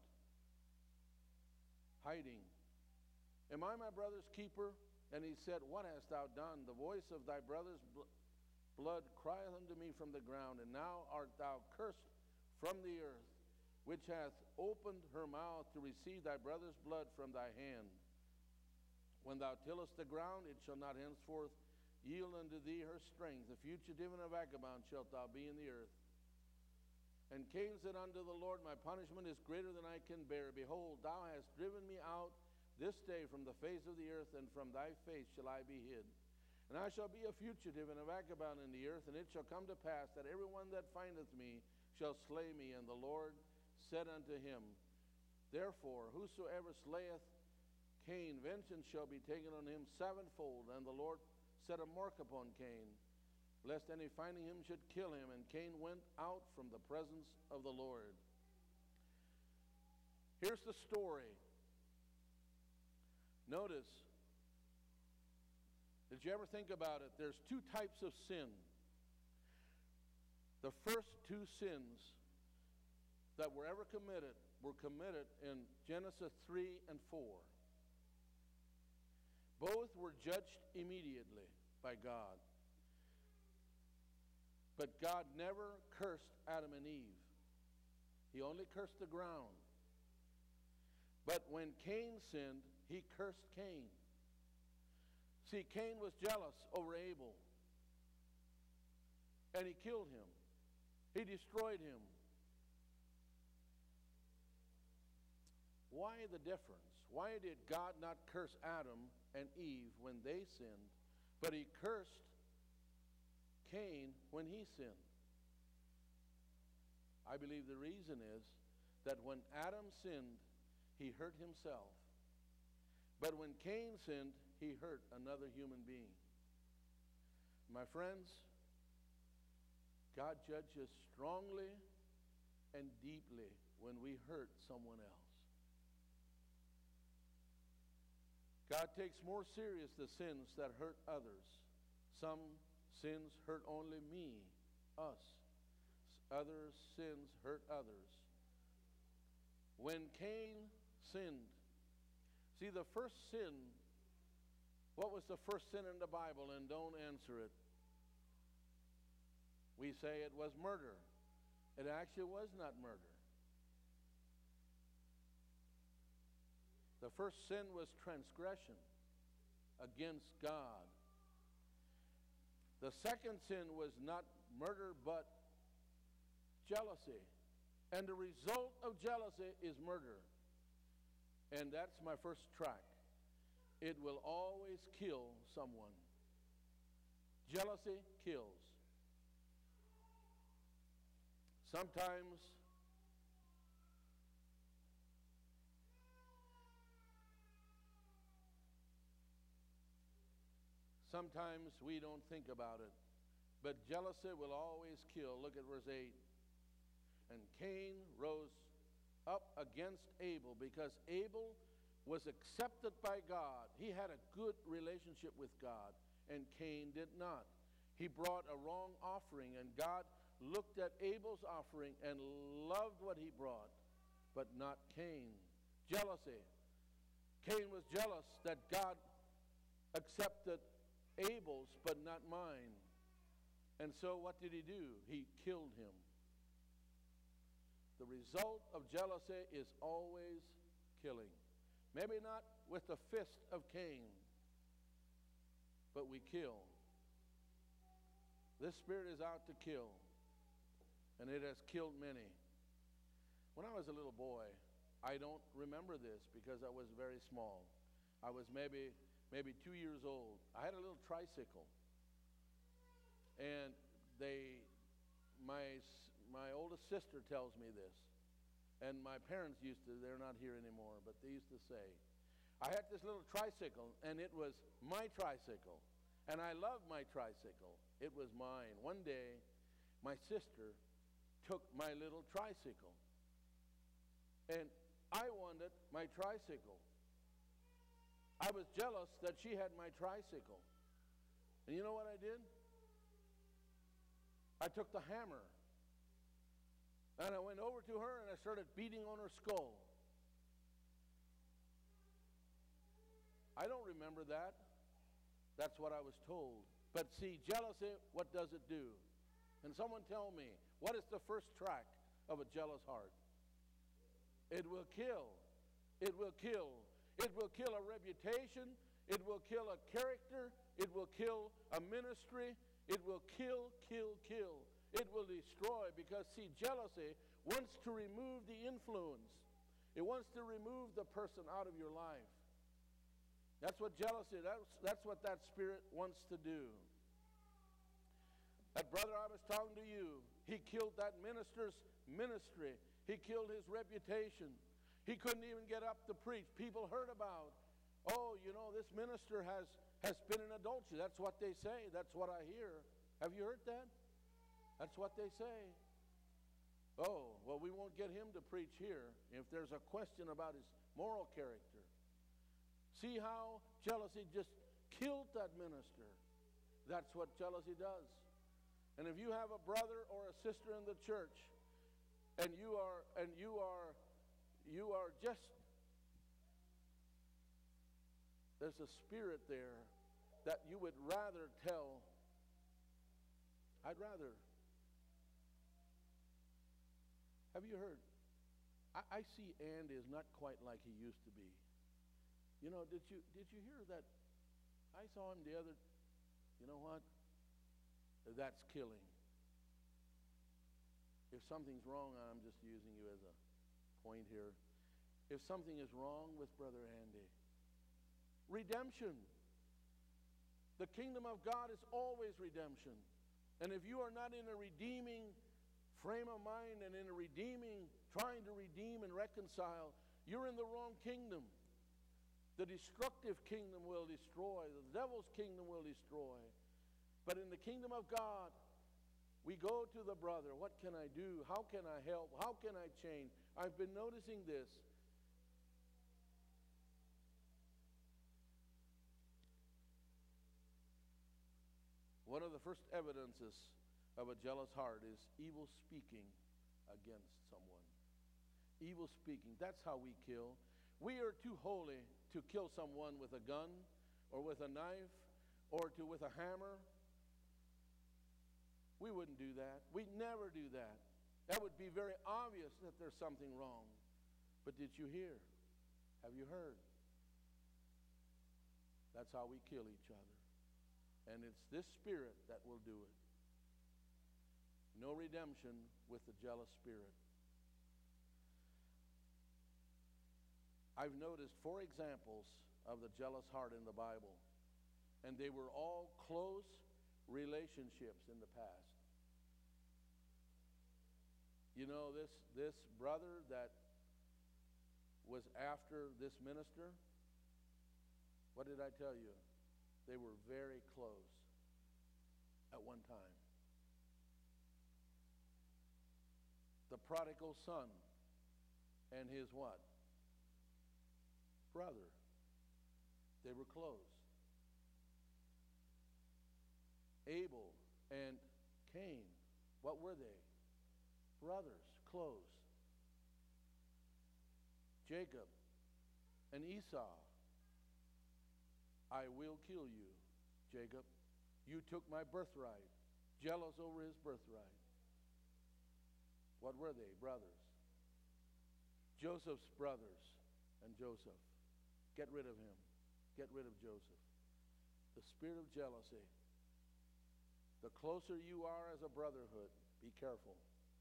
Hiding. Am I my brother's keeper? And he said, What hast thou done? The voice of thy brother's bl- blood crieth unto me from the ground, and now art thou cursed from the earth, which hath opened her mouth to receive thy brother's blood from thy hand. When thou tillest the ground, it shall not henceforth yield unto thee her strength. A fugitive and a vagabond shalt thou be in the earth. And Cain said unto the Lord, My punishment is greater than I can bear. Behold, thou hast driven me out this day from the face of the earth, and from thy face shall I be hid. And I shall be a fugitive and a vagabond in the earth, and it shall come to pass that every one that findeth me shall slay me. And the Lord said unto him, Therefore, whosoever slayeth Cain, vengeance shall be taken on him sevenfold. And the Lord set a mark upon Cain, lest any finding him should kill him. And Cain went out from the presence of the Lord. Here's the story. Notice, did you ever think about it? There's two types of sin. The first two sins that were ever committed were committed in Genesis three and four. Both were judged immediately by God. But God never cursed Adam and Eve. He only cursed the ground. But when Cain sinned, he cursed Cain. See, Cain was jealous over Abel. And he killed him. He destroyed him. Why the difference? Why did God not curse Adam and Eve when they sinned, but he cursed Cain when he sinned? I believe the reason is that when Adam sinned, he hurt himself. But when Cain sinned, he hurt another human being. My friends, God judges strongly and deeply when we hurt someone else. God takes more serious the sins that hurt others. Some sins hurt only me, us. Other sins hurt others. When Cain sinned, see, the first sin, what was the first sin in the Bible? And don't answer it. We say it was murder. It actually was not murder. The first sin was transgression against God. The second sin was not murder, but jealousy. And the result of jealousy is murder. And that's my first track. It will always kill someone. Jealousy kills. Sometimes Sometimes we don't think about it, but jealousy will always kill. Look at verse eight. And Cain rose up against Abel because Abel was accepted by God. He had a good relationship with God, and Cain did not. He brought a wrong offering, and God looked at Abel's offering and loved what he brought, but not Cain. Jealousy. Cain was jealous that God accepted Abel's, but not mine. And so what did he do? He killed him. The result of jealousy is always killing. Maybe not with the fist of Cain, but we kill. This spirit is out to kill, and it has killed many. When I was a little boy, I don't remember this because I was very small. I was maybe maybe two years old. I had a little tricycle, and they, my my oldest sister tells me this, and my parents used to, they're not here anymore, but they used to say, I had this little tricycle, and it was my tricycle, and I loved my tricycle. It was mine. One day, my sister took my little tricycle. And I wanted my tricycle. I was jealous that she had my tricycle. And you know what I did? I took the hammer and I went over to her and I started beating on her skull. I don't remember that. That's what I was told. But see, jealousy, what does it do? And someone tell me, what is the first track of a jealous heart? It will kill. It will kill. It will kill a reputation. It will kill a character. It will kill a ministry. It will kill, kill, kill. It will destroy, because, see, jealousy wants to remove the influence. It wants to remove the person out of your life. That's what jealousy, that's, that's what that spirit wants to do. That brother I was talking to you, he killed that minister's ministry. He killed his reputation. He couldn't even get up to preach. People heard about, oh, you know, this minister has, has been in adultery. That's what they say. That's what I hear. Have you heard that? That's what they say. Oh, well, we won't get him to preach here if there's a question about his moral character. See how jealousy just killed that minister. That's what jealousy does. And if you have a brother or a sister in the church, and you are and you are you are just, there's a spirit there that you would rather tell, I'd rather. Have you heard? I, I see Andy is not quite like he used to be. You know, did you did you hear that? I saw him the other, you know what? That's killing. If something's wrong, I'm just using you as a point here. If something is wrong with Brother Andy, redemption. The kingdom of God is always redemption. And if you are not in a redeeming frame of mind and in a redeeming, trying to redeem and reconcile, you're in the wrong kingdom. The destructive kingdom will destroy. The devil's kingdom will destroy. But in the kingdom of God, we go to the brother. What can I do? How can I help? How can I change? I've been noticing this. One of the first evidences of a jealous heart is evil speaking against someone. Evil speaking. That's how we kill. We are too holy to kill someone with a gun or with a knife or to with a hammer. We wouldn't do that. We'd never do that. That would be very obvious that there's something wrong. But did you hear? Have you heard? That's how we kill each other. And it's this spirit that will do it. No redemption with the jealous spirit. I've noticed four examples of the jealous heart in the Bible, and they were all close relationships in the past. You know, this, this brother that was after this minister, what did I tell you? They were very close at one time. The prodigal son and his what? Brother. They were close. Abel and Cain, what were they? Brothers, close. Jacob and Esau, I will kill you, Jacob. You took my birthright, jealous over his birthright. What were they? Brothers. Joseph's brothers and Joseph. Get rid of him. Get rid of Joseph. The spirit of jealousy. The closer you are as a brotherhood, be careful.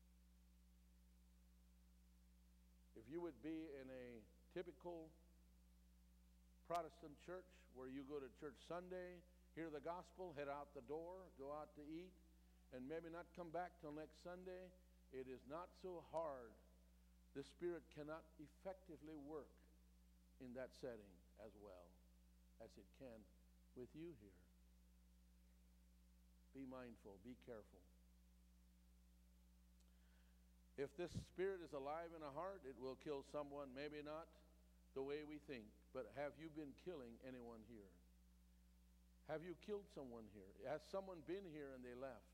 If you would be in a typical Protestant church where you go to church Sunday, hear the gospel, head out the door, go out to eat, and maybe not come back till next Sunday, it is not so hard. The Spirit cannot effectively work in that setting as well as it can with you here. Be mindful, be careful. If this spirit is alive in a heart, it will kill someone, maybe not the way we think, but have you been killing anyone here? Have you killed someone here? Has someone been here and they left?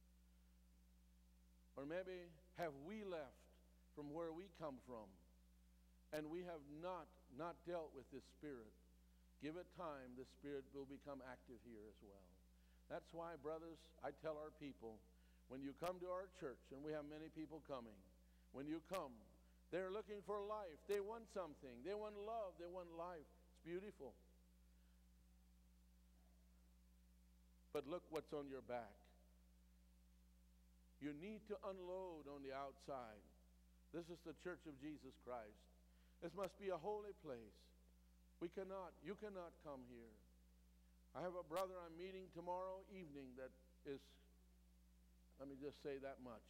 Or maybe have we left from where we come from and we have not, not dealt with this spirit? Give it time, the spirit will become active here as well. That's why, brothers, I tell our people, when you come to our church, and we have many people coming, when you come, they're looking for life. They want something. They want love. They want life. It's beautiful. But look what's on your back. You need to unload on the outside. This is the church of Jesus Christ. This must be a holy place. We cannot, you cannot come here. I have a brother I'm meeting tomorrow evening that is, let me just say that much,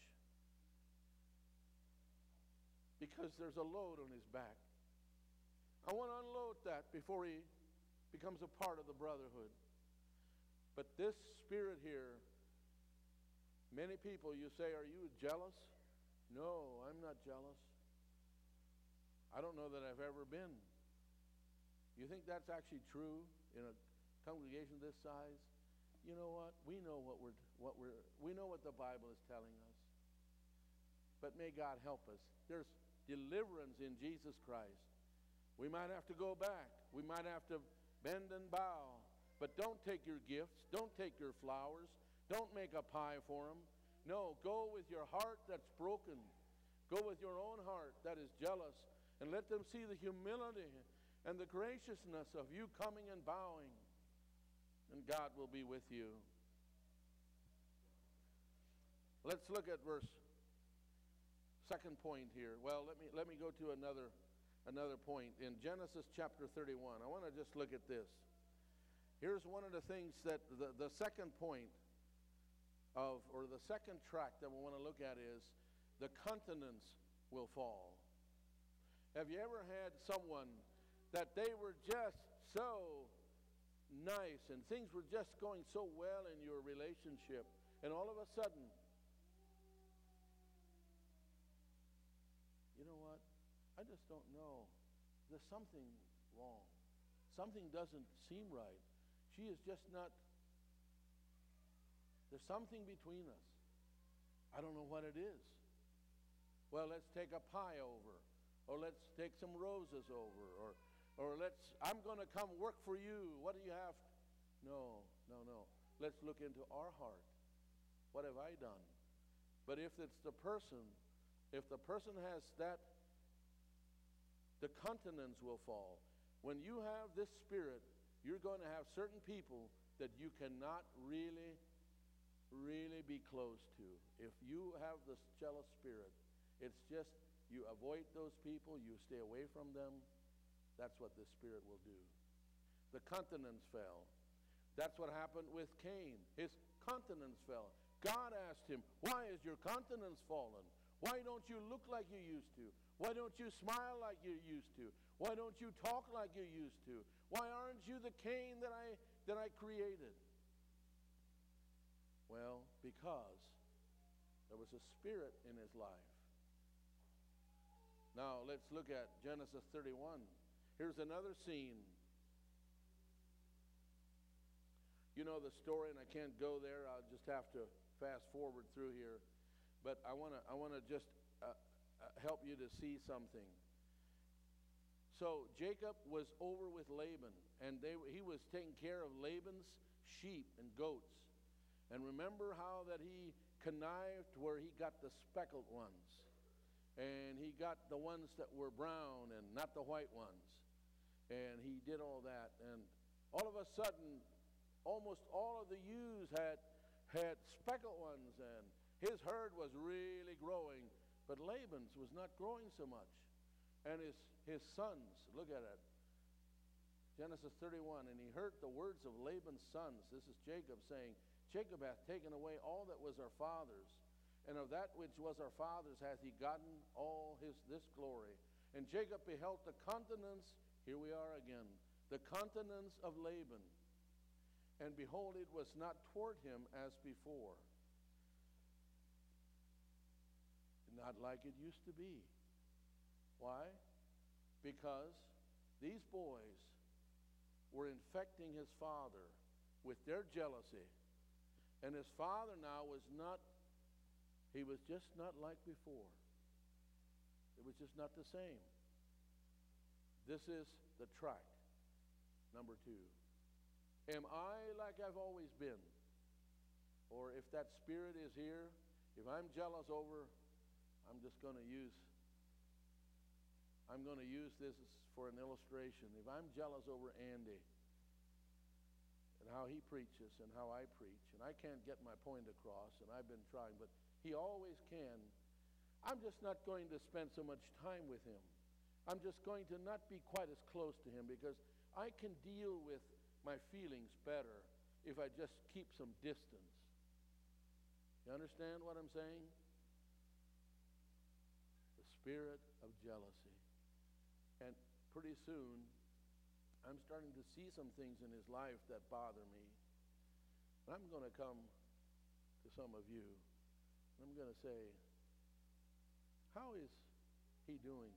because there's a load on his back. I want to unload that before he becomes a part of the brotherhood. But this spirit here, many people, you say, are you jealous? No, I'm not jealous. I don't know that I've ever been. You think that's actually true in a congregation this size? You know what? We know what we're what we're we know what the Bible is telling us. But may God help us. There's deliverance in Jesus Christ. We might have to go back. We might have to bend and bow. But don't take your gifts. Don't take your flowers. Don't make a pie for them. No, go with your heart that's broken. Go with your own heart that is jealous, and let them see the humility and the graciousness of you coming and bowing. And God will be with you. Let's look at verse, second point here. Well, let me let me go to another another point in Genesis chapter thirty-one. I want to just look at this. Here's one of the things that the, the second point of, or the second track that we want to look at is the countenance will fall. Have you ever had someone that they were just so nice and things were just going so well in your relationship, and all of a sudden, you know what? I just don't know. There's something wrong. Something doesn't seem right. She is just not, there's something between us. I don't know what it is. Well, let's take a pie over, or let's take some roses over, or or let's, I'm going to come work for you. What do you have? No, no, no. Let's look into our heart. What have I done? But if it's the person, if the person has that, the countenance will fall. When you have this spirit, you're going to have certain people that you cannot really, really be close to. If you have this jealous spirit, it's just you avoid those people, you stay away from them. That's what this spirit will do. The countenance fell. That's what happened with Cain. His countenance fell. God asked him, why is your countenance fallen? Why don't you look like you used to? Why don't you smile like you used to? Why don't you talk like you used to? Why aren't you the Cain that I, that I created? Well, because there was a spirit in his life. Now, let's look at Genesis thirty-one. Here's another scene. You know the story, and I can't go there. I'll just have to fast forward through here. But I want to I want to just uh, uh, help you to see something. So Jacob was over with Laban, and they, he was taking care of Laban's sheep and goats. And remember how that he connived where he got the speckled ones. And he got the ones that were brown and not the white ones. And he did all that. And all of a sudden, almost all of the ewes had, had speckled ones. And his herd was really growing. But Laban's was not growing so much. And his, his sons, look at it. Genesis thirty-one, and he heard the words of Laban's sons. This is Jacob saying, Jacob hath taken away all that was our father's, and of that which was our father's hath he gotten all his this glory. And Jacob beheld the countenance, here we are again, the countenance of Laban. And behold, it was not toward him as before. not like it used to be. Why? Because these boys were infecting his father with their jealousy. And his father now was not, he was just not like before. It was just not the same. This is the track, number two. Am I like I've always been? Or if that spirit is here, if I'm jealous over, I'm just going to use, I'm going to use this for an illustration. If I'm jealous over Andy and how he preaches and how I preach, and I can't get my point across, and I've been trying, but he always can, I'm just not going to spend so much time with him. I'm just going to not be quite as close to him because I can deal with my feelings better if I just keep some distance. You understand what I'm saying? The spirit of jealousy. And pretty soon, I'm starting to see some things in his life that bother me. And I'm going to come to some of you. I'm going to say, how is he doing?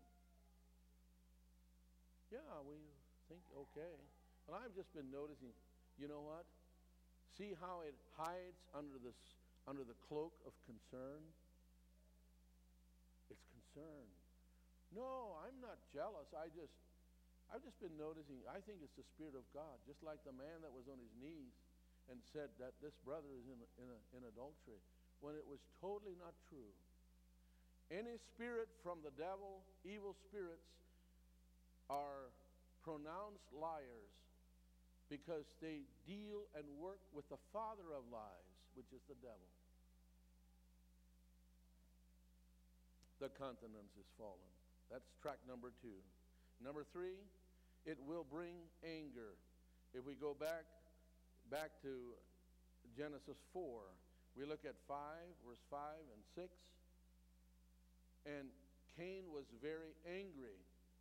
Yeah, we think okay. And I've just been noticing, you know what? See how it hides under this under the cloak of concern? It's concern. No, I'm not jealous. I just I've just been noticing, I think it's the Spirit of God, just like the man that was on his knees and said that this brother is in, in, a, in adultery, when it was totally not true. Any spirit from the devil, evil spirits, are pronounced liars because they deal and work with the father of lies, which is the devil. The countenance is fallen. That's track number two. Number three, it will bring anger. If we go back back to Genesis four, we look at five, verse five and six. And Cain was very angry.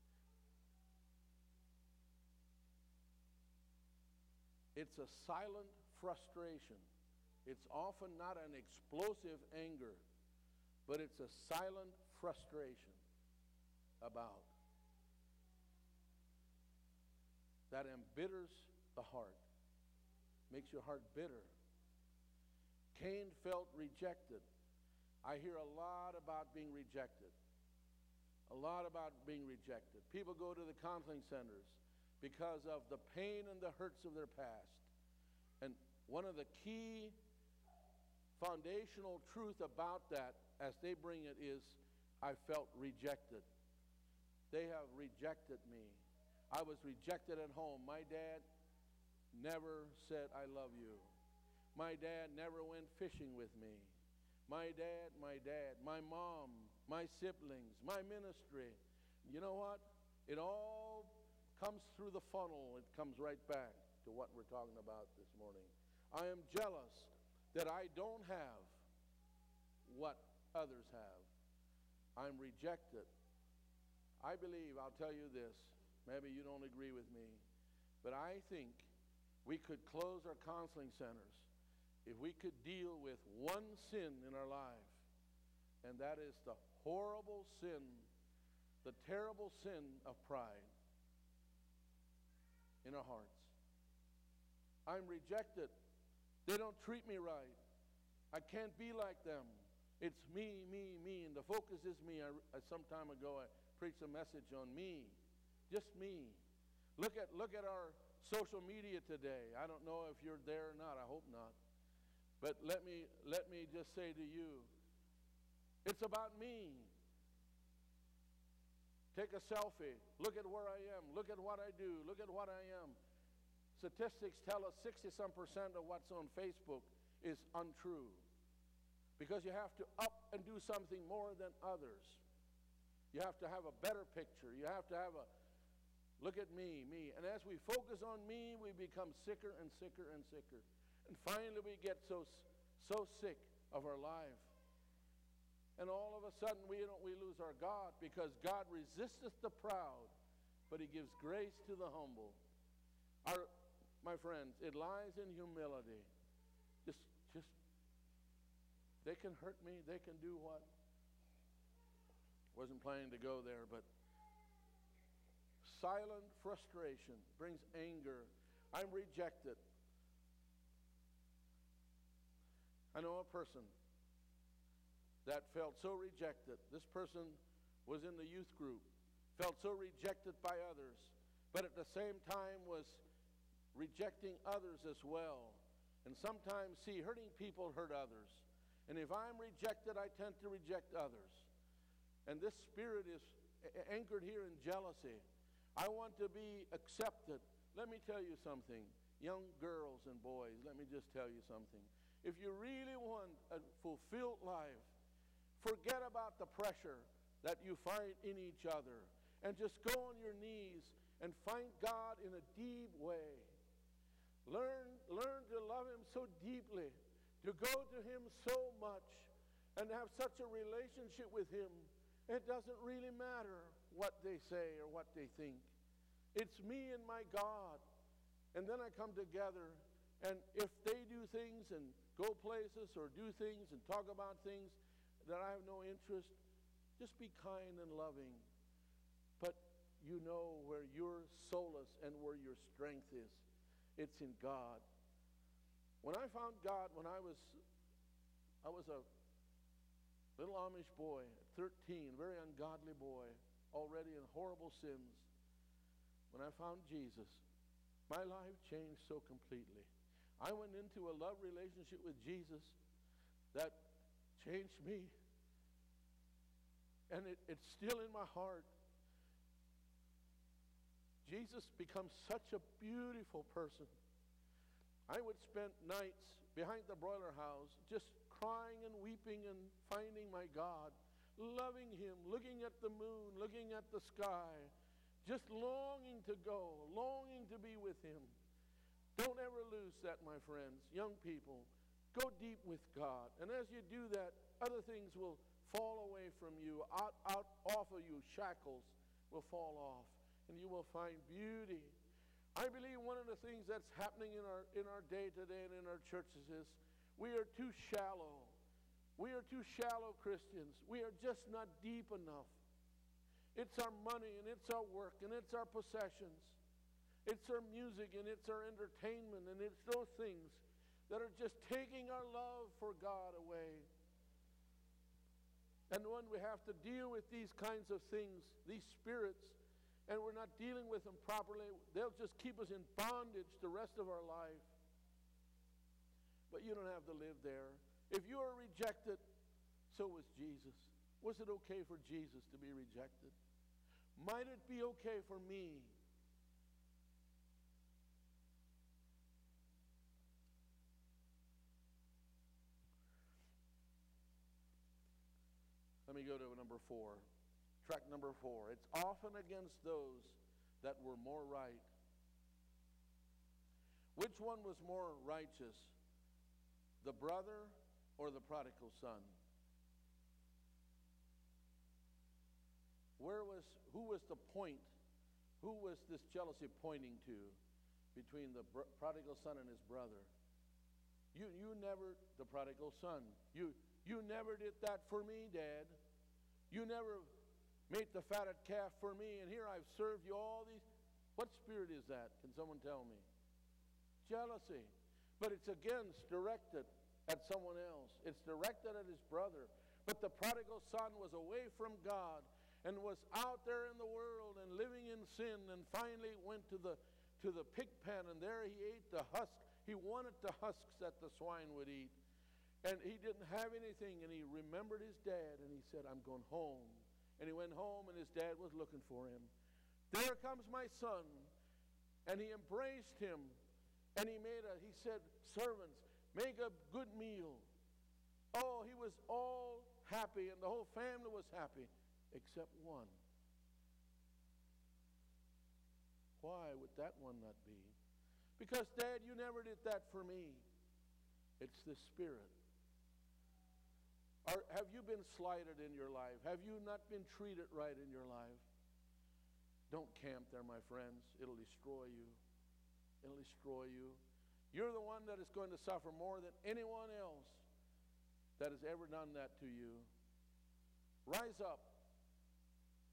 It's a silent frustration. It's often not an explosive anger, but it's a silent frustration about that embitters the heart, makes your heart bitter. Cain felt rejected. I hear a lot about being rejected. A lot about being rejected. People go to the counseling centers because of the pain and the hurts of their past. And one of the key foundational truth about that as they bring it is, I felt rejected. They have rejected me. I was rejected at home. My dad never said, I love you. My dad never went fishing with me. My dad, my dad, my mom, my siblings, my ministry. You know what? It all comes through the funnel. It comes right back to what we're talking about this morning. I am jealous that I don't have what others have. I'm rejected. I believe, I'll tell you this, maybe you don't agree with me, but I think we could close our counseling centers if we could deal with one sin in our life, and that is the horrible sin, the terrible sin of pride in our hearts. I'm rejected. They don't treat me right. I can't be like them. It's me, me, me, and the focus is me. I, I, some time ago, I preached a message on me, just me. Look at, look at our social media today. I don't know if you're there or not. I hope not. But let me, let me just say to you, it's about me. Take a selfie. Look at where I am. Look at what I do. Look at what I am. Statistics tell us sixty-some percent of what's on Facebook is untrue. Because you have to up and do something more than others. You have to have a better picture. You have to have a, look at me, me. And as we focus on me, we become sicker and sicker and sicker. And finally we get so, so sick of our life. And all of a sudden we, don't, we lose our God, because God resisteth the proud, but he gives grace to the humble. Our, my friends, it lies in humility. Just, just, they can hurt me. They can do what? Wasn't planning to go there, but silent frustration brings anger. I'm rejected. I know a person that felt so rejected. This person was in the youth group, felt so rejected by others, but at the same time was rejecting others as well. And sometimes, see, hurting people hurt others. And if I'm rejected, I tend to reject others. And this spirit is anchored here in jealousy. I want to be accepted. Let me tell you something. Young girls and boys, let me just tell you something. If you really want a fulfilled life, forget about the pressure that you find in each other and just go on your knees and find God in a deep way. Learn, learn to love Him so deeply, to go to Him so much, and have such a relationship with Him. It doesn't really matter what they say or what they think. It's me and my God. And then I come together, and if they do things and go places or do things and talk about things that I have no interest, just be kind and loving. But you know where your solace and where your strength is. It's in God. When I found God, when I was, I was a little Amish boy, thirteen, very ungodly boy, already in horrible sins. When I found Jesus, my life changed so completely. I went into a love relationship with Jesus that changed me. And it, it's still in my heart. Jesus becomes such a beautiful person. I would spend nights behind the broiler house just crying and weeping and finding my God, loving Him, looking at the moon, looking at the sky, just longing to go, longing to be with Him. Don't ever lose that, my friends. Young people, go deep with God. And as you do that, other things will fall away from you, out, out off of you, shackles will fall off. And you will find beauty. I believe one of the things that's happening in our in our day today and in our churches is we are too shallow. We are too shallow Christians. We are just not deep enough. It's our money and it's our work and it's our possessions. It's our music and it's our entertainment and it's those things that are just taking our love for God away. And when we have to deal with these kinds of things, these spirits, and we're not dealing with them properly, they'll just keep us in bondage the rest of our life. But you don't have to live there. If you are rejected, so was Jesus. Was it okay for Jesus to be rejected? Might it be okay for me? Let me go to number four. Track number four. It's often against those that were more right. Which one was more righteous? The brother or the prodigal son? Where was, who was the point? Who was this jealousy pointing to between the br- prodigal son and his brother? You, you never, the prodigal son, you, you never did that for me, Dad. You never made the fatted calf for me, and here I've served you all these. What spirit is that? Can someone tell me? Jealousy. But it's against, directed at someone else. It's directed at his brother. But the prodigal son was away from God and was out there in the world and living in sin, and finally went to the to the pig pen, and there he ate the husk. He wanted the husks that the swine would eat. And he didn't have anything, and he remembered his dad, and he said, I'm going home. And he went home, and his dad was looking for him. There comes my son. And he embraced him. And he made a, he said, servants, make a good meal. Oh, he was all happy, and the whole family was happy, except one. Why would that one not be? Because, Dad, you never did that for me. It's the Spirit. Are, have you been slighted in your life? Have you not been treated right in your life? Don't camp there, my friends. It'll destroy you. It'll destroy you. You're the one that is going to suffer more than anyone else that has ever done that to you. Rise up.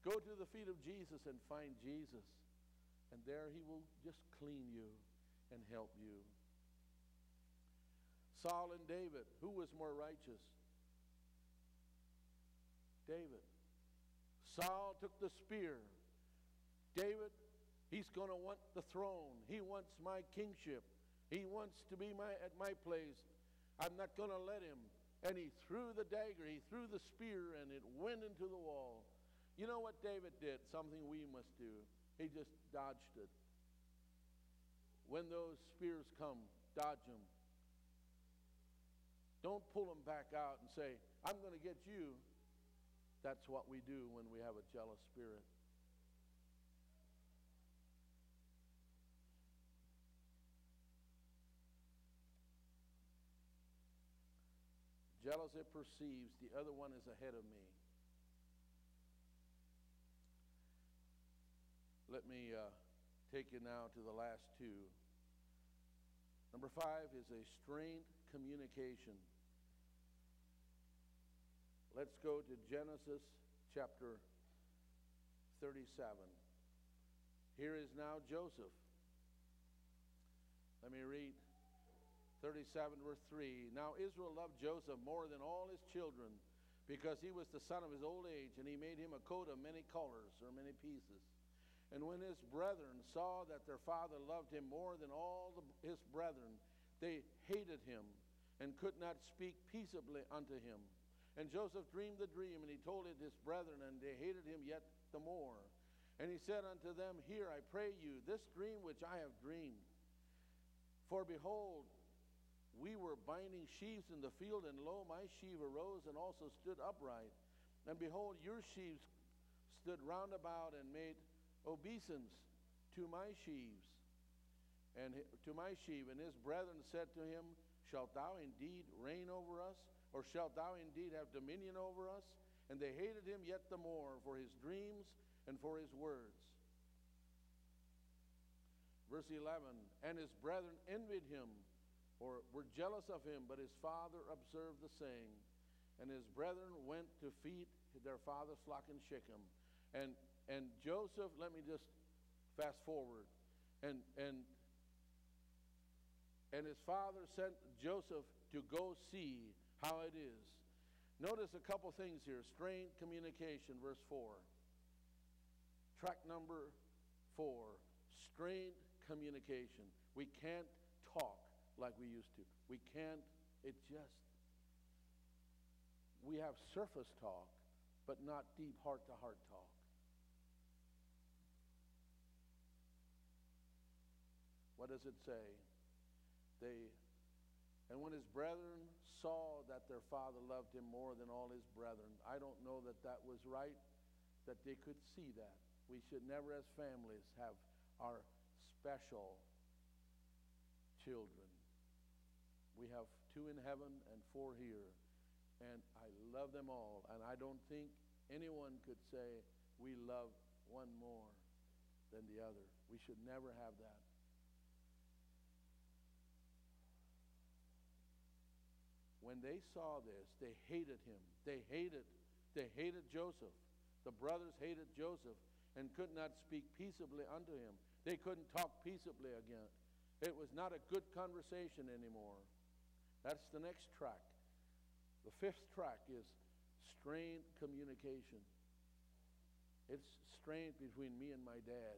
Go to the feet of Jesus and find Jesus. And there he will just clean you and help you. Saul and David, who was more righteous? David. Saul took the spear. David, he's going to want the throne. He wants my kingship. He wants to be my, at my place. I'm not going to let him. And he threw the dagger, he threw the spear, and it went into the wall. You know what David did? Something we must do. He just dodged it. When those spears come, dodge them. Don't pull them back out and say, I'm going to get you. That's what we do when we have a jealous spirit. Jealous, it perceives the other one is ahead of me. Let me uh, take you now to the last two. Number five is a strained communication. Let's go to Genesis chapter thirty-seven. Here is now Joseph. Let me read thirty-seven, verse three. Now Israel loved Joseph more than all his children, because he was the son of his old age, and he made him a coat of many colors, or many pieces. And when his brethren saw that their father loved him more than all the, his brethren, they hated him, and could not speak peaceably unto him. And Joseph dreamed the dream, and he told it his brethren, and they hated him yet the more. And he said unto them, Hear, I pray you, this dream which I have dreamed. For behold, we were binding sheaves in the field, and lo, my sheaf arose and also stood upright. And behold, your sheaves stood round about and made obeisance to my sheaves, and to my sheaf. And his brethren said to him, Shalt thou indeed reign over us? Or shalt thou indeed have dominion over us? And they hated him yet the more for his dreams and for his words. Verse eleven, and his brethren envied him, or were jealous of him, but his father observed the saying. And his brethren went to feed their father's flock in Shechem. And and Joseph, let me just fast forward. And and and his father sent Joseph to go see how it is. Notice a couple things here. Strained communication, verse four. Track number four. Strained communication. We can't talk like we used to. We can't, it just, we have surface talk, but not deep heart-to-heart talk. What does it say? They, and when his brethren saw that their father loved him more than all his brethren, I don't know that that was right, that they could see that. We should never, as families, have our special children. We have two in heaven and four here, and I love them all, and I don't think anyone could say we love one more than the other. We should never have that. When they saw this, they hated him. They hated, they hated Joseph. The brothers hated Joseph and could not speak peaceably unto him. They couldn't talk peaceably again. It was not a good conversation anymore. That's the next track. The fifth track is strained communication. It's strained between me and my dad.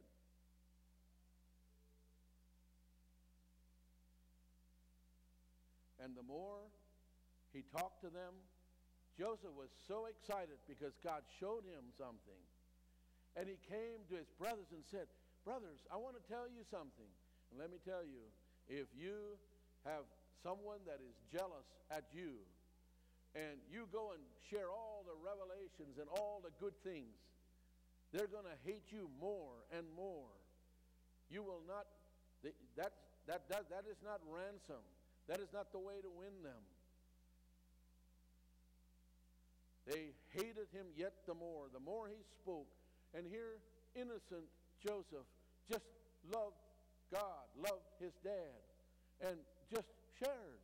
And the more he talked to them, Joseph was so excited because God showed him something. And he came to his brothers and said, brothers, I want to tell you something. And let me tell you, if you have someone that is jealous at you, and you go and share all the revelations and all the good things, they're going to hate you more and more. You will not, that, that, that, that is not ransom. That is not the way to win them. They hated him yet the more. The more he spoke. And here, innocent Joseph just loved God, loved his dad, and just shared.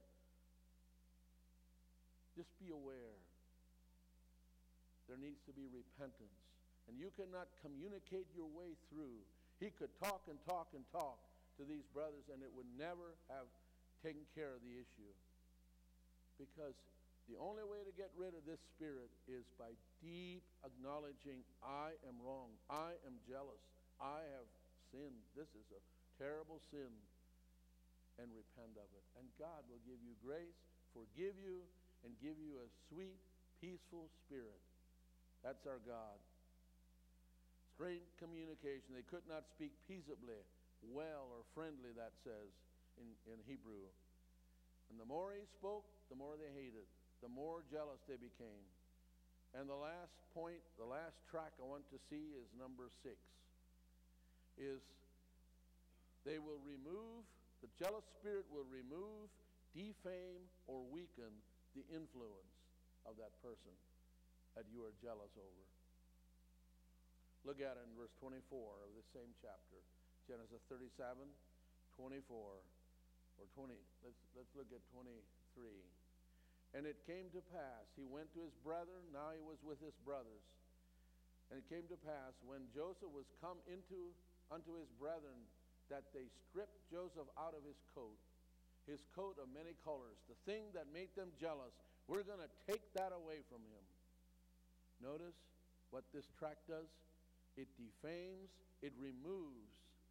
Just be aware. There needs to be repentance. and you cannot communicate your way through. He could talk and talk and talk to these brothers, and it would never have taken care of the issue. Because the only way to get rid of this spirit is by deep acknowledging, I am wrong, I am jealous, I have sinned, this is a terrible sin, and repent of it. And God will give you grace, forgive you, and give you a sweet, peaceful spirit. That's our God. Strained communication. They could not speak peaceably, well, or friendly, that says in, in Hebrew. And the more he spoke, the more they hated, the more jealous they became. And the last point, the last track I want to see is number six, is they will remove, the jealous spirit will remove, defame, or weaken the influence of that person that you are jealous over. Look at it in verse twenty-four of the same chapter, Genesis thirty-seven, twenty-four, or twenty. Let's let's look at twenty-three. And it came to pass, he went to his brethren, now he was with his brothers. And it came to pass, when Joseph was come into unto his brethren, that they stripped Joseph out of his coat, his coat of many colors, the thing that made them jealous. We're going to take that away from him. Notice what this tract does. It defames, it removes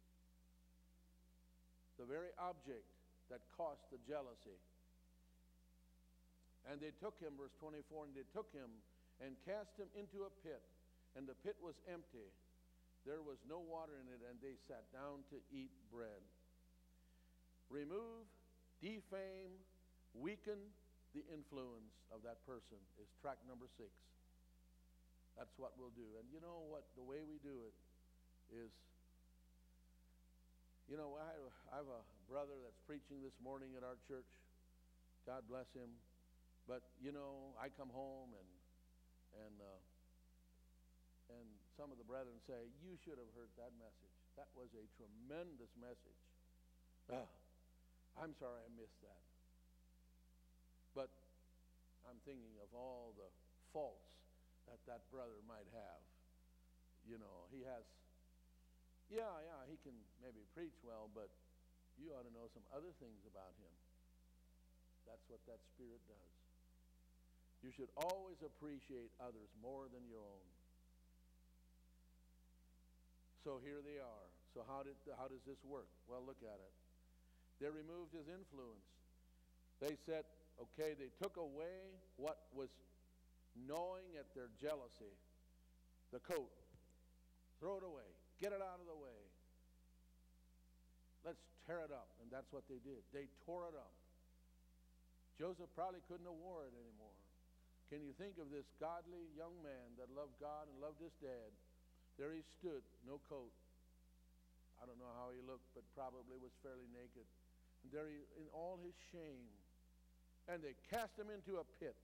the very object that caused the jealousy. And they took him, verse twenty-four, and they took him and cast him into a pit, and the pit was empty. There was no water in it, and they sat down to eat bread. Remove, defame, weaken the influence of that person is track number six. That's what we'll do. And you know what? The way we do it is, you know, I have, I have a brother that's preaching this morning at our church. God bless him. But, you know, I come home and, and, uh, and some of the brethren say, you should have heard that message. That was a tremendous message. Ah, I'm sorry I missed that. But I'm thinking of all the faults that that brother might have. You know, he has, yeah, yeah, he can maybe preach well, but you ought to know some other things about him. That's what that spirit does. You should always appreciate others more than your own. So here they are. So how did how does this work? Well, look at it. They removed his influence. They said, okay, they took away what was gnawing at their jealousy. The coat. Throw it away. Get it out of the way. Let's tear it up. And that's what they did. They tore it up. Joseph probably couldn't have wore it anymore. Can you think of this godly young man that loved God and loved his dad? There he stood, no coat. I don't know how he looked, but probably was fairly naked. And there he, in all his shame. And they cast him into a pit.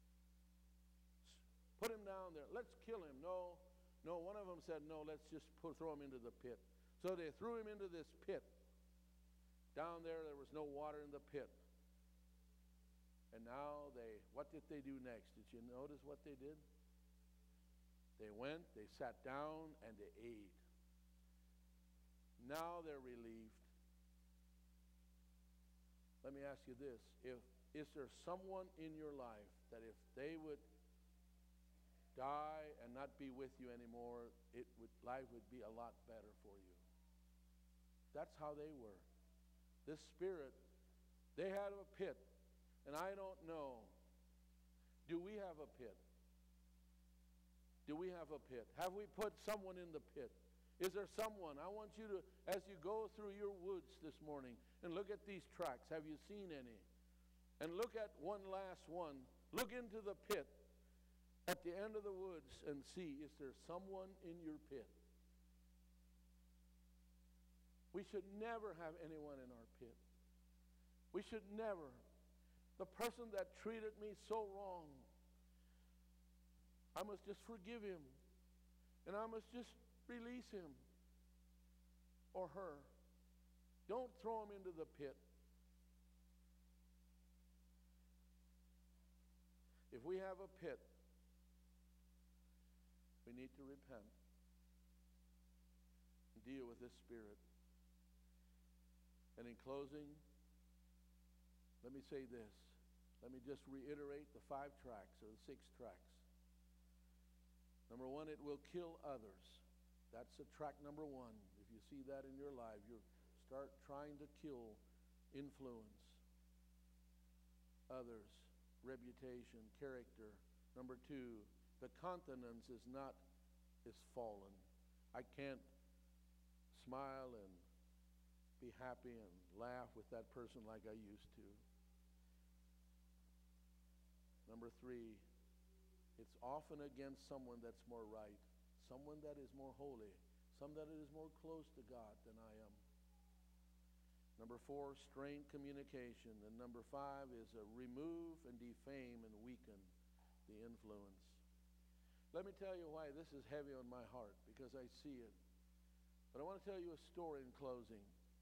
Put him down there. Let's kill him. No, no, one of them said, no, let's just put, throw him into the pit. So they threw him into this pit. Down there, there was no water in the pit. And now they, what did they do next? Did you notice what they did? They went, they sat down, and they ate. Now they're relieved. Let me ask you this. If, is there someone in your life that if they would die and not be with you anymore, it would, life would be a lot better for you? That's how they were. This spirit, they had a pit. And I don't know, do we have a pit? Do we have a pit? Have we put someone in the pit? Is there someone? I want you to, as you go through your woods this morning and look at these tracks, have you seen any? And look at one last one. Look into the pit at the end of the woods and see, is there someone in your pit? We should never have anyone in our pit. We should never. The person that treated me so wrong, I must just forgive him. And I must just release him or her. Don't throw him into the pit. If we have a pit, We need to repent and deal with this spirit. And in closing, let me say this. Let me just reiterate the five tracks or the six tracks. Number one, it will kill others. That's a track number one. If you see that in your life, you start trying to kill influence, others, reputation, character. Number two, the countenance is not, is fallen. I can't smile and be happy and laugh with that person like I used to. Number three, it's often against someone that's more right, someone that is more holy, someone that is more close to God than I am. Number four, strained communication. And number five is a remove and defame and weaken the influence. Let me tell you why this is heavy on my heart, because I see it. But I want to tell you a story in closing.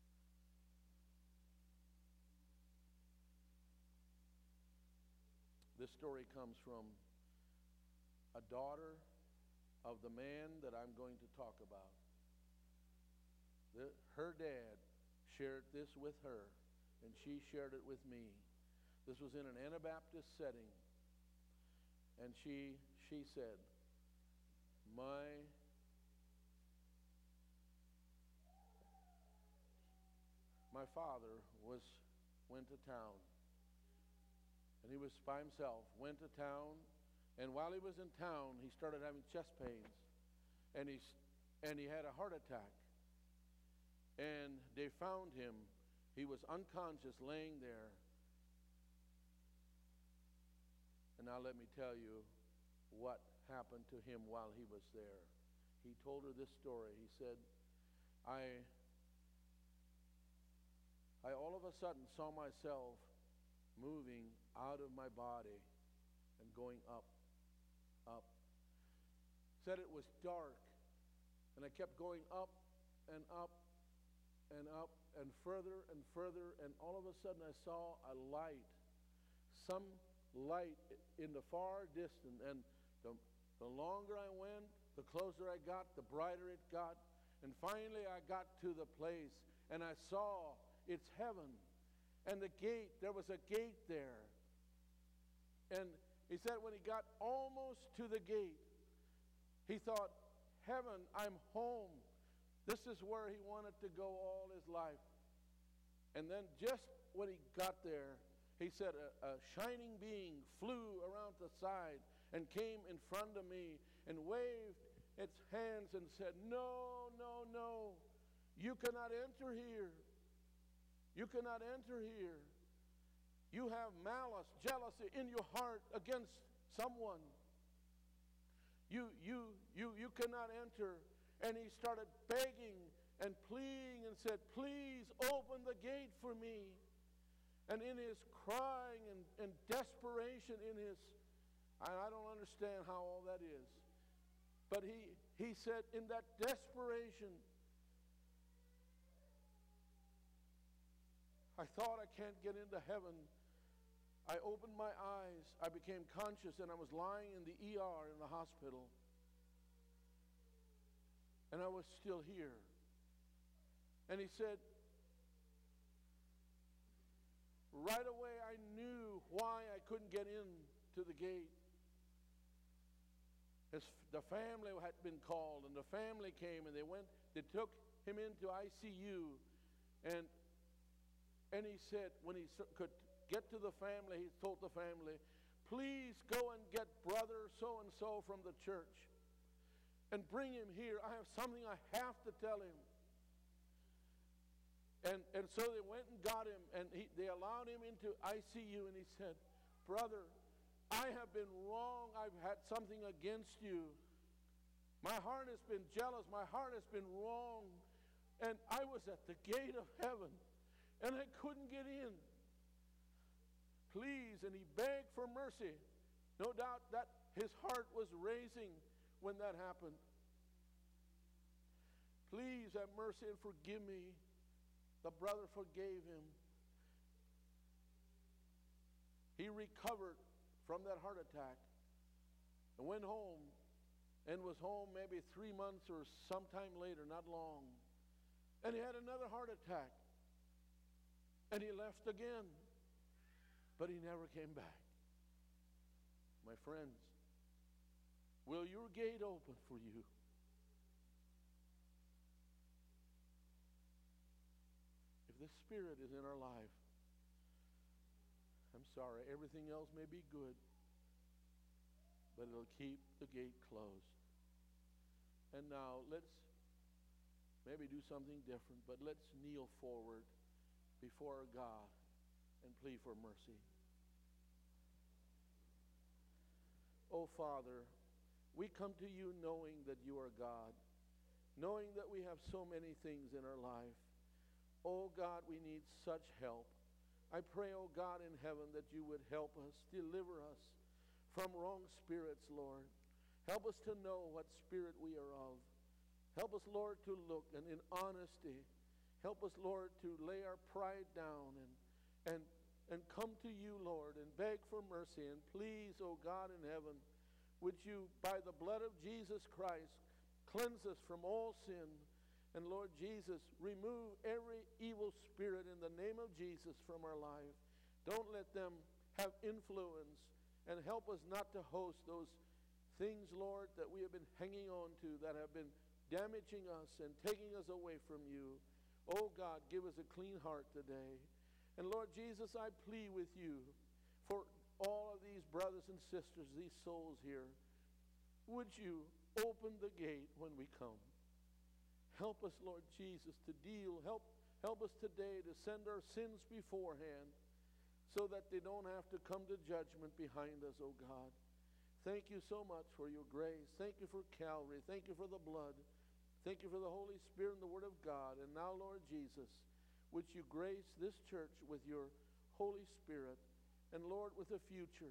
This story comes from a daughter of the man that I'm going to talk about. The, her dad shared this with her, and she shared it with me. This was in an Anabaptist setting. And she she said, my my father was went to town. And he was by himself, went to town, and while he was in town, he started having chest pains. And he and he had a heart attack. And they found him. He was unconscious laying there. And now let me tell you what happened to him while he was there. He told her this story. He said, I, I all of a sudden saw myself moving out of my body and going up, up. Said it was dark, and I kept going up and up and up and further and further, and all of a sudden I saw a light, some light in the far distance, and the, the longer I went, the closer I got, the brighter it got, and finally I got to the place, and I saw it's heaven. And the gate, there was a gate there. And he said when he got almost to the gate, he thought, heaven, I'm home. This is where he wanted to go all his life. And then just when he got there, he said a, a shining being flew around the side and came in front of me and waved its hands and said, no, no, no, you cannot enter here. You cannot enter here. You have malice, jealousy in your heart against someone. You, you, you, you cannot enter. And he started begging and pleading and said, please open the gate for me. And in his crying and, and desperation, in his, I, I don't understand how all that is. But he, he said in that desperation, I thought I can't get into heaven. I opened my eyes. I became conscious, and I was lying in the E R in the hospital. And I was still here. And he said, right away I knew why I couldn't get in to the gate. His, the family had been called, and the family came, and they went, they took him into I C U, and And he said, when he could get to the family, he told the family, please go and get brother so-and-so from the church and bring him here. I have something I have to tell him. And, and so they went and got him, and he, they allowed him into I C U, and he said, brother, I have been wrong. I've had something against you. My heart has been jealous. My heart has been wrong. And I was at the gate of heaven, and I couldn't get in. Please, and he begged for mercy. No doubt that his heart was raising when that happened. Please have mercy and forgive me. The brother forgave him. He recovered from that heart attack and went home and was home maybe three months or sometime later, not long. And he had another heart attack. And he left again. But he never came back. My friends, will your gate open for you? If the Spirit is in our life, I'm sorry, everything else may be good, but it'll keep the gate closed. And now let's maybe do something different, but let's kneel forward before God and plead for mercy. Oh, Father, we come to you knowing that you are God, knowing that we have so many things in our life. Oh, God, we need such help. I pray, oh God in heaven, that you would help us, deliver us from wrong spirits, Lord. Help us to know what spirit we are of. Help us, Lord, to look and in honesty. Help us, Lord, to lay our pride down and, and, and come to you, Lord, and beg for mercy. And please, oh God in heaven, would you, by the blood of Jesus Christ, cleanse us from all sin. And Lord Jesus, remove every evil spirit in the name of Jesus from our life. Don't let them have influence, and help us not to host those things, Lord, that we have been hanging on to, that have been damaging us and taking us away from you. Oh God, give us a clean heart today. And Lord Jesus, I plead with you for all of these brothers and sisters, these souls here. Would you open the gate when we come? Help us, Lord Jesus, to deal. Help, help us today to send our sins beforehand so that they don't have to come to judgment behind us, oh God. Thank you so much for your grace. Thank you for Calvary. Thank you for the blood. Thank you for the Holy Spirit and the Word of God. And now, Lord Jesus, would you grace this church with your Holy Spirit, and Lord, with a future.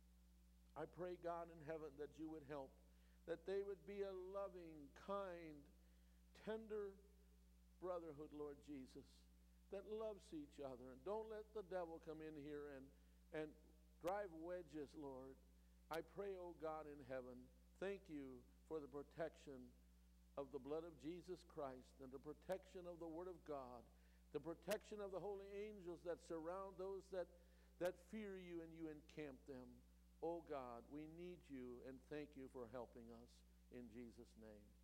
I pray, God in heaven, that you would help, that they would be a loving, kind, tender brotherhood, Lord Jesus, that loves each other. And don't let the devil come in here and, and drive wedges, Lord. I pray, oh God in heaven, thank you for the protection of the blood of Jesus Christ and the protection of the Word of God, the protection of the holy angels that surround those that, that fear you and you encamp them. Oh God, we need you, and thank you for helping us in Jesus' name.